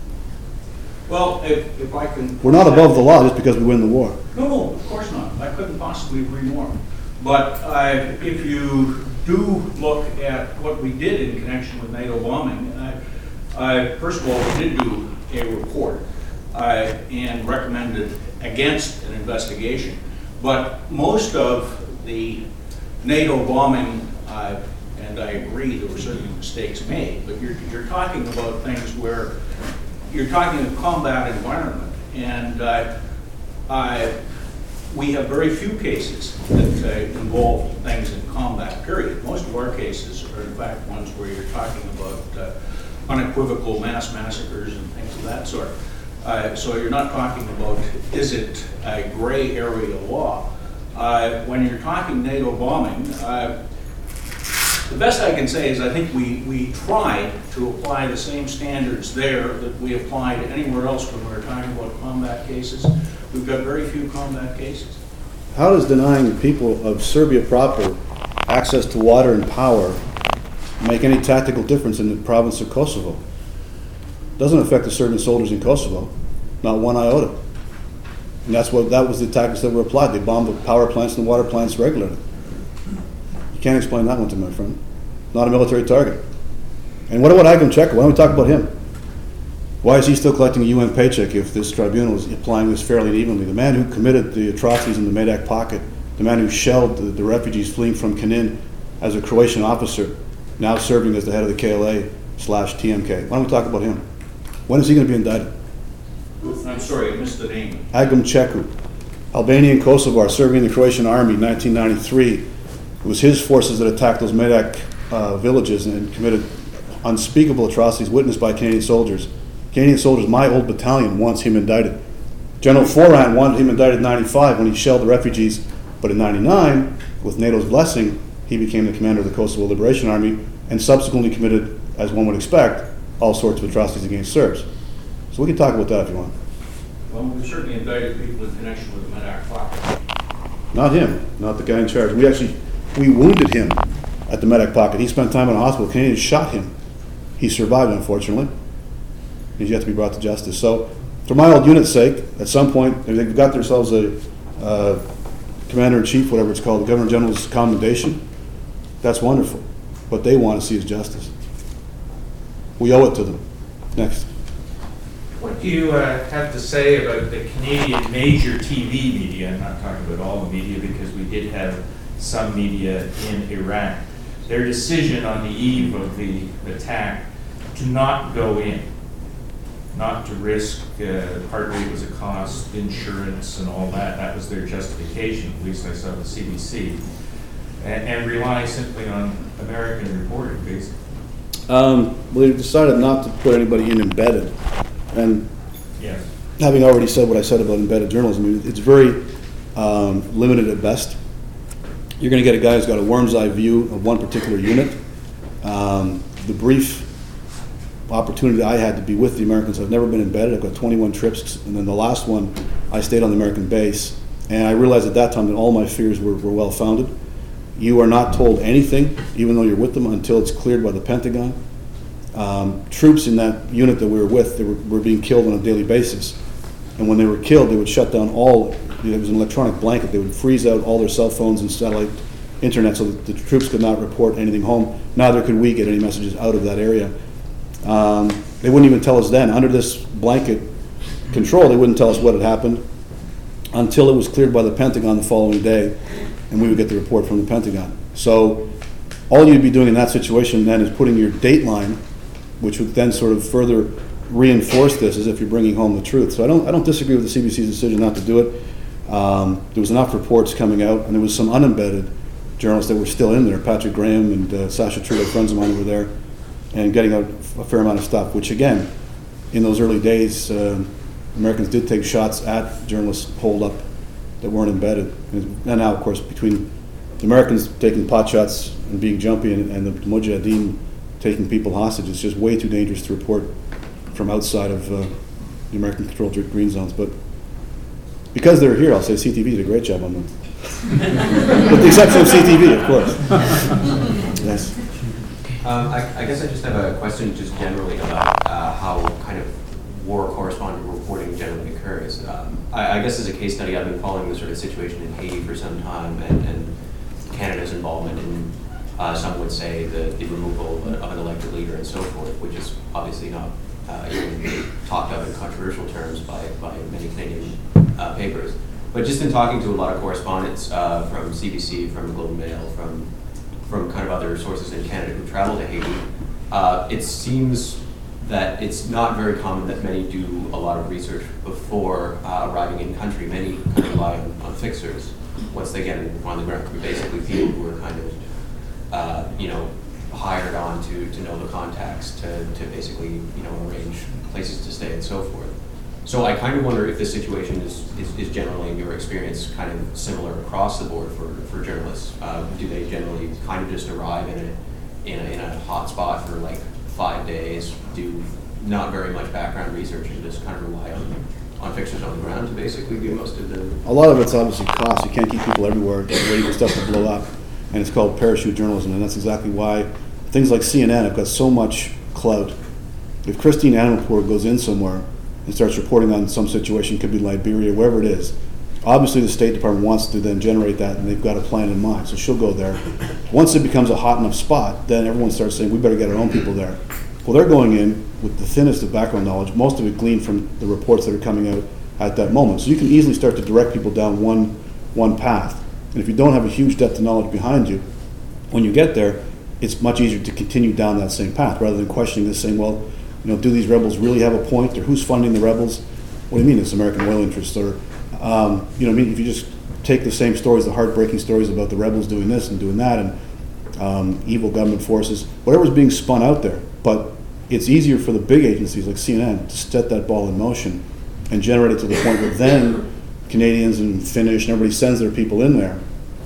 Well, if, if I can... We're not above the law just because we win the war. No, no, of course not. I couldn't possibly agree more. But uh, if you do look at what we did in connection with NATO bombing, uh, uh, first of all, we did do a report uh, and recommended against an investigation. But most of the NATO bombing, uh, and I agree there were certainly mistakes made, but you're, you're talking about things where you're talking a combat environment, and uh, uh, we have very few cases that uh, involve things in combat, period. Most of our cases are in fact ones where you're talking about uh, unequivocal mass massacres and things of that sort. Uh, so you're not talking about, is it a gray area law? Uh, when you're talking NATO bombing, uh, the best I can say is I think we, we tried to apply the same standards there that we applied anywhere else when we're talking about combat cases. We've got very few combat cases. How does denying people of Serbia proper access to water and power make any tactical difference in the province of Kosovo? It doesn't affect the Serbian soldiers in Kosovo, not one iota. And that's what, that was the tactics that were applied. They bombed the power plants and the water plants regularly. You can't explain that one to me, my friend. Not a military target. And what about Agam Checo? Why don't we talk about him? Why is he still collecting a U N paycheck if this tribunal is applying this fairly and evenly? The man who committed the atrocities in the Medak pocket, the man who shelled the, the refugees fleeing from Knin as a Croatian officer, now serving as the head of the K L A slash T M K. Why don't we talk about him? When is he going to be indicted? I'm sorry, I missed the name. Agam Checo, Albanian Kosovar, serving in the Croatian army in nineteen ninety-three. It was his forces that attacked those Medak uh, villages and committed unspeakable atrocities witnessed by Canadian soldiers. Canadian soldiers, my old battalion, wants him indicted. General Foran wanted him indicted in ninety-five when he shelled the refugees, but in ninety-nine, with NATO's blessing, he became the commander of the Kosovo Liberation Army and subsequently committed, as one would expect, all sorts of atrocities against Serbs. So we can talk about that if you want. Well, we've certainly indicted people in connection with the Medak pocket. Not him, not the guy in charge. We actually, we wounded him at the Medak pocket. He spent time in a hospital. Canadians shot him. He survived, unfortunately. He's yet to be brought to justice. So, for my old unit's sake, at some point, they've got themselves a uh, commander-in-chief, whatever it's called, the Governor General's commendation. That's wonderful. What they want to see is justice. We owe it to them. Next. What do you uh, have to say about the Canadian major T V media? I'm not talking about all the media because we did have some media in Iraq. Their decision on the eve of the attack to not go in, not to risk, uh, partly it was a cost, insurance and all that. That was their justification, at least I saw the C B C. And, and rely simply on American reporting, basically. Um, well, they decided not to put anybody in embedded. And Yes. having already said what I said about embedded journalism, it's very um, limited at best. You're going to get a guy who's got a worm's eye view of one particular unit. Um, the brief opportunity I had to be with the Americans, I've never been embedded. I've got twenty-one trips, and then the last one, I stayed on the American base. And I realized at that time that all my fears were, were well-founded. You are not told anything, even though you're with them, until it's cleared by the Pentagon. Um, troops in that unit that we were with, they were, were being killed on a daily basis. And when they were killed, they would shut down all, it was an electronic blanket, they would freeze out all their cell phones and satellite internet so that the troops could not report anything home. Neither could we get any messages out of that area. Um, they wouldn't even tell us then. Under this blanket control, they wouldn't tell us what had happened until it was cleared by the Pentagon the following day, and we would get the report from the Pentagon. So all you'd be doing in that situation then is putting your dateline, which would then sort of further reinforce this as if you're bringing home the truth. So I don't, I don't disagree with the C B C's decision not to do it. Um, there was enough reports coming out, and there was some unembedded journalists that were still in there. Patrick Graham and uh, Sasha Trudeau, friends of mine, were there, and getting out a fair amount of stuff, which again, in those early days, uh, Americans did take shots at journalists holed up that weren't embedded. And now, of course, between the Americans taking pot shots and being jumpy and, and the Mujahideen taking people hostage, it's just way too dangerous to report from outside of uh, the American-controlled green zones. But because they're here, I'll say C T V did a great job on them. With the exception of C T V, of course. Yes. Um, I, I guess I just have a question just generally about uh, how kind of war correspondent reporting generally occurs. Um, I, I guess as a case study, I've been following the sort of situation in Haiti for some time, and, and Canada's involvement in, uh, some would say, the, the removal of, a, of an elected leader and so forth, which is obviously not uh, even talked of in controversial terms by, by many Canadian uh, papers. But just in talking to a lot of correspondents uh, from C B C, from the Globe and Mail, from from kind of other sources in Canada who travel to Haiti, uh, it seems that it's not very common that many do a lot of research before uh, arriving in country. Many kind of rely on, on fixers once they get on the ground. Basically, people who are kind of, uh, you know, hired on to, to know the contacts, to, to basically, you know, arrange places to stay and so forth. So I kind of wonder if this situation is, is, is generally, in your experience, kind of similar across the board for, for journalists. Uh, do they generally kind of just arrive in a, in a, in a hot spot for like five days, do not very much background research, and just kind of rely on, on fixers on the ground to basically do most of the... A lot of it's obviously cost. You can't keep people everywhere waiting for stuff to blow up. And it's called parachute journalism, and that's exactly why things like C N N have got so much clout. If Christine Amanpour goes in somewhere and starts reporting on some situation, could be Liberia, wherever it is, obviously the State Department wants to then generate that, and they've got a plan in mind, so she'll go there. Once it becomes a hot enough spot, then everyone starts saying, we better get our own people there. Well, they're going in with the thinnest of background knowledge, most of it gleaned from the reports that are coming out at that moment. So you can easily start to direct people down one, one path. And if you don't have a huge depth of knowledge behind you, when you get there, it's much easier to continue down that same path, rather than questioning this, saying, well, you know, do these rebels really have a point, or who's funding the rebels? What do you mean it's American oil interests? Or, um, you know, I mean, if you just take the same stories, the heartbreaking stories about the rebels doing this and doing that, and um, evil government forces, whatever's being spun out there. But it's easier for the big agencies like C N N to set that ball in motion and generate it to the point where then Canadians and Finnish and everybody sends their people in there,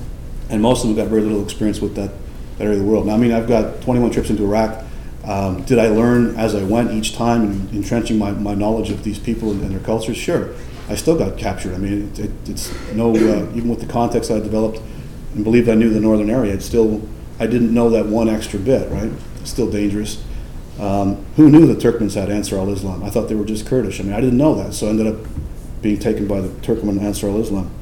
and most of them got very little experience with that, that area of the world. Now, I mean, I've got twenty-one trips into Iraq. Um, did I learn as I went each time, and entrenching my, my knowledge of these people and, and their cultures? Sure. I still got captured. I mean, it, it, it's no, uh, even with the context I developed and believed I knew the northern area, it's still, I didn't know that one extra bit, right? It's still dangerous. Um, who knew the Turkmens had Ansar al-Islam? I thought they were just Kurdish. I mean, I didn't know that, so I ended up being taken by the Turkmen Ansar al-Islam.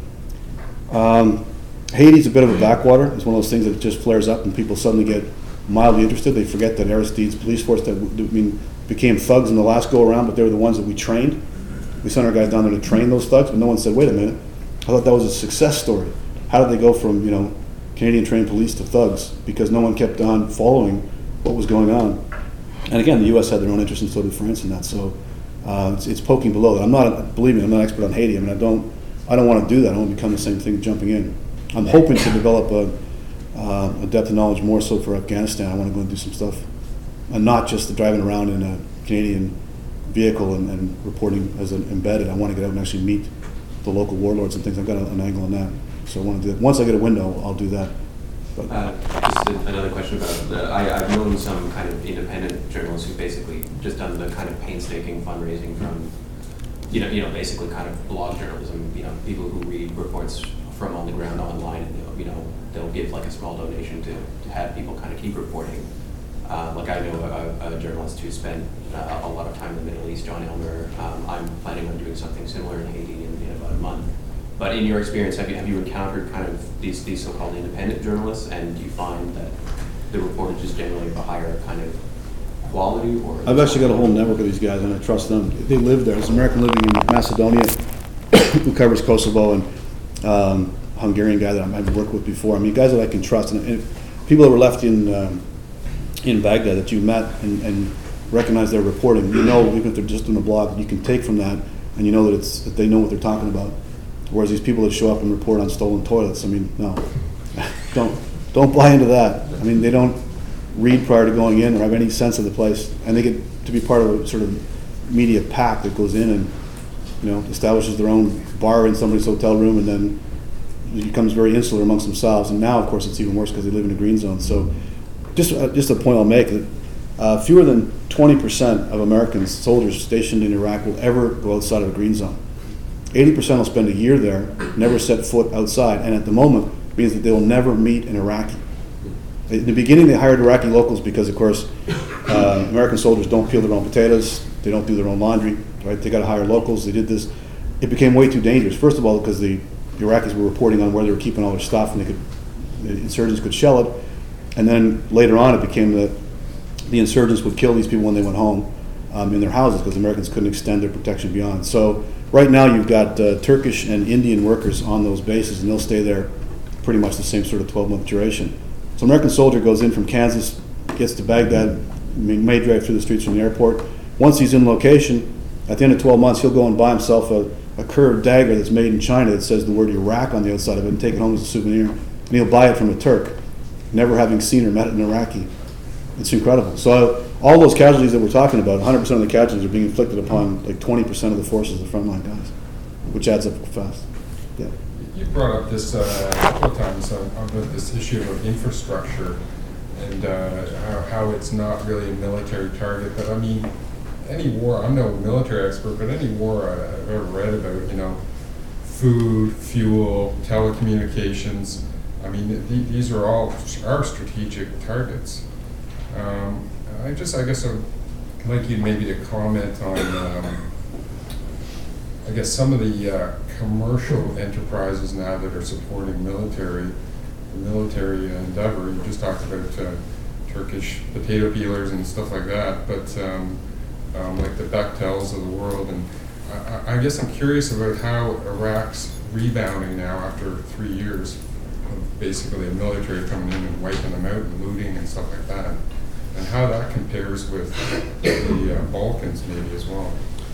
Um, Haiti's a bit of a backwater. It's one of those things that just flares up and people suddenly get mildly interested. They forget that Aristide's police force that I mean, became thugs in the last go-around, but they were the ones that we trained. We sent our guys down there to train those thugs, but no one said, wait a minute, I thought that was a success story. How did they go from, you know, Canadian trained police to thugs? Because no one kept on following what was going on. And again, the U S had their own interest, and so did France in that. So uh, it's, it's poking below that. I'm not, believe me, I'm not an expert on Haiti. I mean, I don't, I don't want to do that. I don't want to become the same thing jumping in. I'm hoping to develop a, uh, a depth of knowledge more so for Afghanistan. I want to go and do some stuff, and not just the driving around in a Canadian vehicle and, and reporting as an embedded. I want to get out and actually meet the local warlords and things. I've got a, an angle on that, so I want to do that. Once I get a window, I'll do that. But, uh, just a, another question about the, I, I've known some kind of independent journalists who basically just done the kind of painstaking fundraising from, you know, you know, basically kind of blog journalism. You know, people who read reports from on the ground online, and they'll, you know, they'll give like a small donation to, to have people kind of keep reporting. Uh, like I know a, a journalist who spent uh, a lot of time in the Middle East, John Elmer. Um, I'm planning on doing something similar in Haiti in, in about a month. But in your experience, have you have you encountered kind of these these so-called independent journalists, and do you find that the reportage is generally of a higher kind of quality? Or I've actually got a whole network of these guys, and I trust them. They live there. There's an American living in Macedonia who covers Kosovo, and um, Hungarian guy that I've worked with before. I mean, guys that I can trust, and, and people that were left in um, in Baghdad that you met and, and recognize their reporting. You know, even if they're just doing a blog, you can take from that, and you know that it's that they know what they're talking about. Whereas these people that show up and report on stolen toilets, I mean, no, don't Don't buy into that. I mean, they don't read prior to going in or have any sense of the place, and they get to be part of a sort of media pack that goes in and, you know, establishes their own bar in somebody's hotel room, and then becomes very insular amongst themselves. And now, of course, it's even worse because they live in a green zone. So, just uh, just a point I'll make that uh, fewer than twenty percent of American soldiers stationed in Iraq will ever go outside of a green zone. eighty percent will spend a year there, never set foot outside, and at the moment means that they will never meet an Iraqi. In the beginning, they hired Iraqi locals because, of course, uh, American soldiers don't peel their own potatoes, they don't do their own laundry, right? They got to hire locals. They did this. It became way too dangerous. First of all, because the Iraqis were reporting on where they were keeping all their stuff, and they could, the insurgents could shell it. And then later on, it became that the insurgents would kill these people when they went home um, in their houses because the Americans couldn't extend their protection beyond. So right now, you've got uh, Turkish and Indian workers on those bases, and they'll stay there pretty much the same sort of twelve-month duration. So an American soldier goes in from Kansas, gets to Baghdad, may drive through the streets from the airport. Once he's in location, at the end of twelve months, he'll go and buy himself a, a curved dagger that's made in China that says the word Iraq on the outside of it and take it home as a souvenir. And he'll buy it from a Turk, never having seen or met an Iraqi. It's incredible. So all those casualties that we're talking about, one hundred percent of the casualties are being inflicted upon like twenty percent of the forces, the frontline guys, which adds up fast. Yeah. You brought up this uh, a couple of times uh, about this issue of infrastructure and uh, how, how it's not really a military target. But I mean, any war, I'm no military expert, but any war I've ever read about, you know, food, fuel, telecommunications, I mean, th these are all our strategic targets. Um, I just, I guess I'd like you maybe to comment on, um, I guess, some of the uh, commercial enterprises now that are supporting military, military endeavor. You just talked about uh, Turkish potato peelers and stuff like that, but um, um, like the Bechtels of the world. And I, I guess I'm curious about how Iraq's rebounding now after three years of basically a military coming in and wiping them out and looting and stuff like that, and how that compares with the uh, Balkans maybe as well.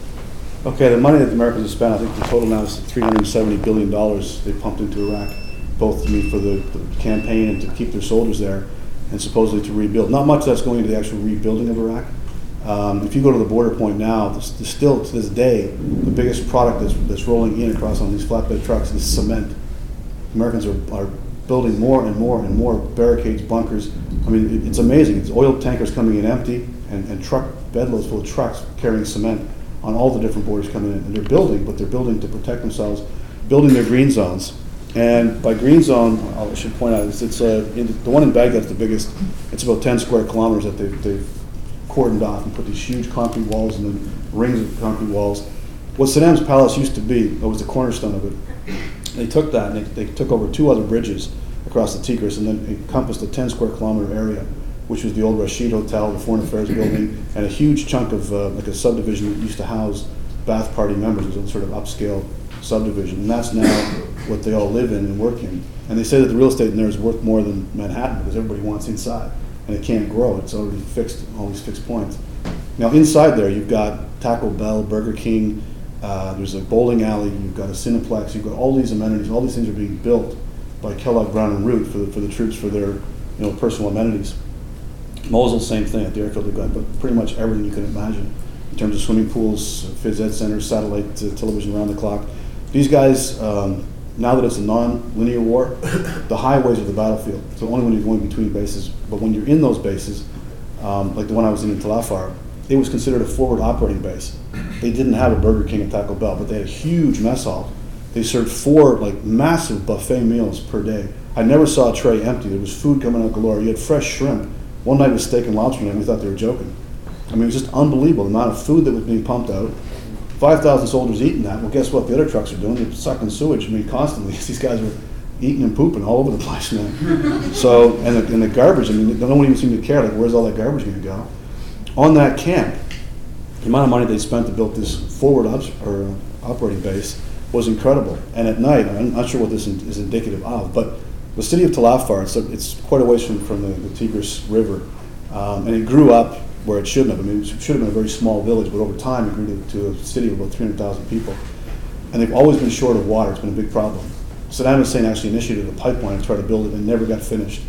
Okay, the money that the Americans have spent, I think the total now is three hundred seventy billion dollars they pumped into Iraq, both I mean, for the, the campaign and to keep their soldiers there, and supposedly to rebuild. Not much that's going into the actual rebuilding of Iraq. Um, if you go to the border point now, there's, there's still to this day, the biggest product that's, that's rolling in across on these flatbed trucks is cement. Americans are, are building more and more and more barricades, bunkers. I mean, it, it's amazing. It's oil tankers coming in empty and, and truck bedloads full of trucks carrying cement on all the different borders coming in. And they're building, but they're building to protect themselves, building their green zones. And by green zone, I should point out, it's, it's uh, in, the one in Baghdad is the biggest. It's about ten square kilometers that they've, they've cordoned off and put these huge concrete walls and then rings of concrete walls. What Saddam's palace used to be, that was the cornerstone of it, they took that and they, they took over two other bridges across the Tigris and then encompassed a ten square kilometer area, which was the old Rashid Hotel, the Foreign Affairs building, and a huge chunk of uh, like a subdivision that used to house Ba'ath Party members. It was a sort of upscale subdivision, and that's now what they all live in and work in. And they say that the real estate in there is worth more than Manhattan because everybody wants inside, and it can't grow. It's already fixed, all these fixed points. Now inside there, you've got Taco Bell, Burger King, uh, there's a bowling alley, you've got a Cineplex, you've got all these amenities. All these things are being built by Kellogg Brown and Root for the, for the troops for their, you know, personal amenities. Mosul, same thing at the airfield. They've got but pretty much everything you can imagine in terms of swimming pools, phys ed centers, satellite uh, television around the clock. These guys, um, now that it's a non-linear war, the highways are the battlefield. So only when you're going between bases. But when you're in those bases, um, like the one I was in in Tel Afar, it was considered a forward operating base. They didn't have a Burger King and Taco Bell, but they had a huge mess hall. They served four like massive buffet meals per day. I never saw a tray empty. There was food coming out galore. You had fresh shrimp. One night was steak and lobster, and we thought they were joking. I mean, it was just unbelievable, the amount of food that was being pumped out. five thousand soldiers eating that. Well, guess what the other trucks are doing? They're sucking sewage, I mean, constantly. These guys were eating and pooping all over the place, man. So, and the, and the garbage, I mean, no one even seemed to care. Like, where's all that garbage going to go? On that camp, the amount of money they spent to build this forward op or uh, operating base was incredible. And at night, I'm not sure what this is indicative of, but the city of Tel Afar, it's, a, it's quite a ways from, from the, the Tigris River, um, and it grew up where it shouldn't have. I mean, it should have been a very small village, but over time it grew to, to a city of about three hundred thousand people. And they've always been short of water. It's been a big problem. Saddam Hussein actually initiated a pipeline to try to build it and never got finished.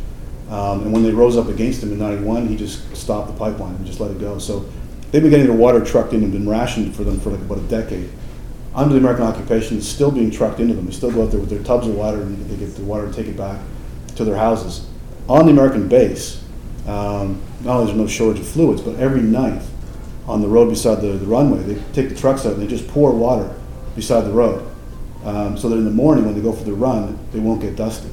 Um, and when they rose up against him in ninety-one, he just stopped the pipeline and just let it go. So they've been getting their water trucked in and been rationed for them for like about a decade. Under the American occupation, it's still being trucked into them. They still go out there with their tubs of water and they get the water and take it back to their houses. On the American base, um, not only is there no shortage of fluids, but every night on the road beside the, the runway, they take the trucks out and they just pour water beside the road. Um, so that in the morning when they go for their run, they won't get dusty.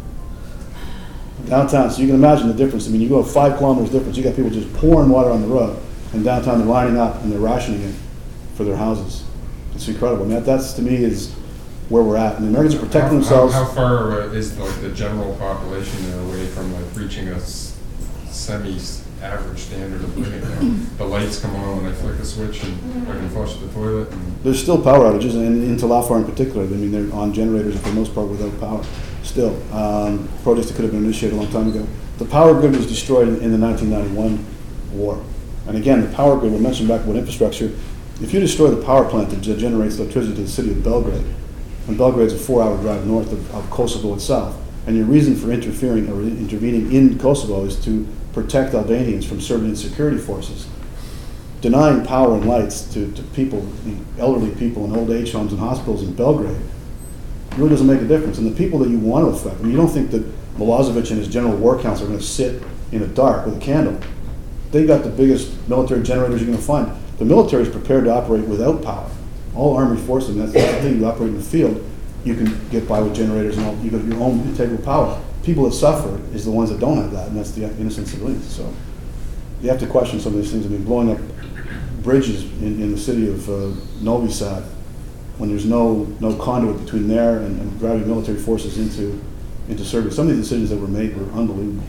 Downtown, so you can imagine the difference. I mean, you go five kilometers difference, you got people just pouring water on the road, and downtown they're lining up and they're rationing it for their houses. It's incredible. I mean, that, that's to me is where we're at. And the Americans are protecting how, themselves. How, how far uh, is like the general population away from like reaching a s- semi-average standard of living now? The lights come on when I flick a switch and I can flush the toilet. And There's still power outages, and in Talafar in particular. I mean, they're on generators for the most part without power. Still, um, projects that could have been initiated a long time ago. The power grid was destroyed in, in the nineteen ninety-one war. And again, the power grid, we mentioned back about infrastructure. If you destroy the power plant that generates electricity to the city of Belgrade, and Belgrade's a four-hour drive north of, of Kosovo itself, and your reason for interfering or intervening in Kosovo is to protect Albanians from Serbian security forces, denying power and lights to, to people, the elderly people in old age homes and hospitals in Belgrade, really doesn't make a difference. And the people that you want to affect, I mean, you don't think that Milosevic and his General War Council are going to sit in the dark with a candle. They got the biggest military generators you're going to find. The military is prepared to operate without power. All army forces, and that's the thing, you operate in the field, you can get by with generators and all, you got your own integral power. People that suffer is the ones that don't have that, and that's the innocent civilians. So you have to question some of these things. I mean, blowing up bridges in, in the city of uh, Novi Sad, when there's no no conduit between there and, and driving military forces into into Serbia. Some of these decisions that were made were unbelievable.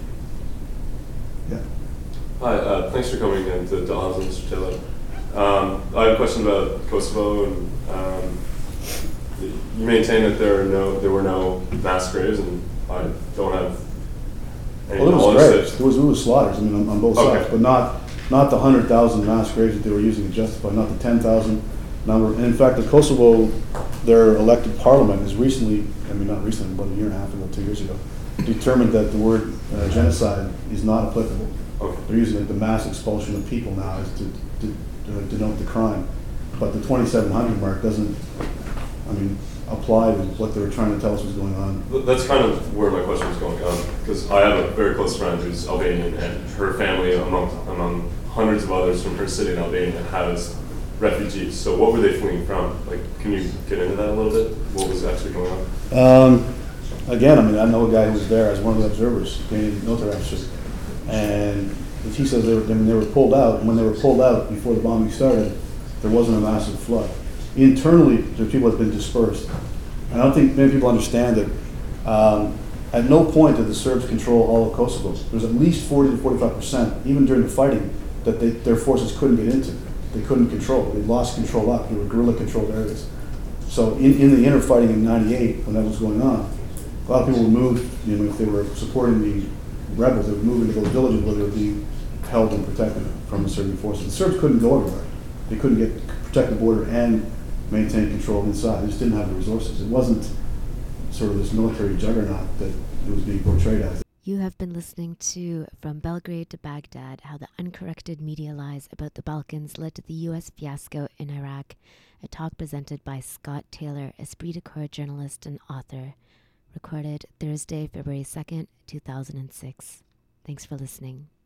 Yeah. Hi, uh, thanks for coming in to Delhausen, Mister Taylor. Um, I have a question about Kosovo, and um, you maintain that there are no there were no mass graves, and I don't have any Well, there was knowledge graves. that- There was, there was slaughters. I mean, on, on both Okay. sides, but not not the hundred thousand mass graves that they were using to justify, not the ten thousand number. And in fact, the Kosovo, their elected parliament has recently, I mean, not recently, about a year and a half ago, two years ago, determined that the word uh, genocide is not applicable. Okay. They're using like, the mass expulsion of people now as to, to, to denote the crime. But the twenty-seven hundred mark doesn't, I mean, apply to what they were trying to tell us was going on. Th- That's kind of where my question was going on, because I have a very close friend who's Albanian, and her family, among among hundreds of others from her city in Albania, housed refugees. So what were they fleeing from? Like, can you get into that a little bit? What was actually going on? Um, again, I mean, I know a guy who was there as one of the observers, Canadian military officers, and he says they were, I mean, they were pulled out, and when they were pulled out before the bombing started, there wasn't a massive flood. Internally, the people have been dispersed. And I don't think many people understand that um, at no point did the Serbs control all of Kosovo. There's at least forty to forty-five percent, even during the fighting, that they, their forces couldn't get into. They couldn't control. They lost control up. They were guerrilla-controlled areas. So in, in the inner fighting in ninety-eight, when that was going on, a lot of people would move, you know, if they were supporting the rebels, they would move into those villages where they would be held and protected from the Serbian forces. The Serbs couldn't go everywhere. They couldn't get protect the border and maintain control inside. They just didn't have the resources. It wasn't sort of this military juggernaut that it was being portrayed as. You have been listening to From Belgrade to Baghdad, How the Uncorrected Media Lies About the Balkans Led to the U S Fiasco in Iraq, a talk presented by Scott Taylor, Esprit de Corps journalist and author, recorded Thursday, February second, two thousand six. Thanks for listening.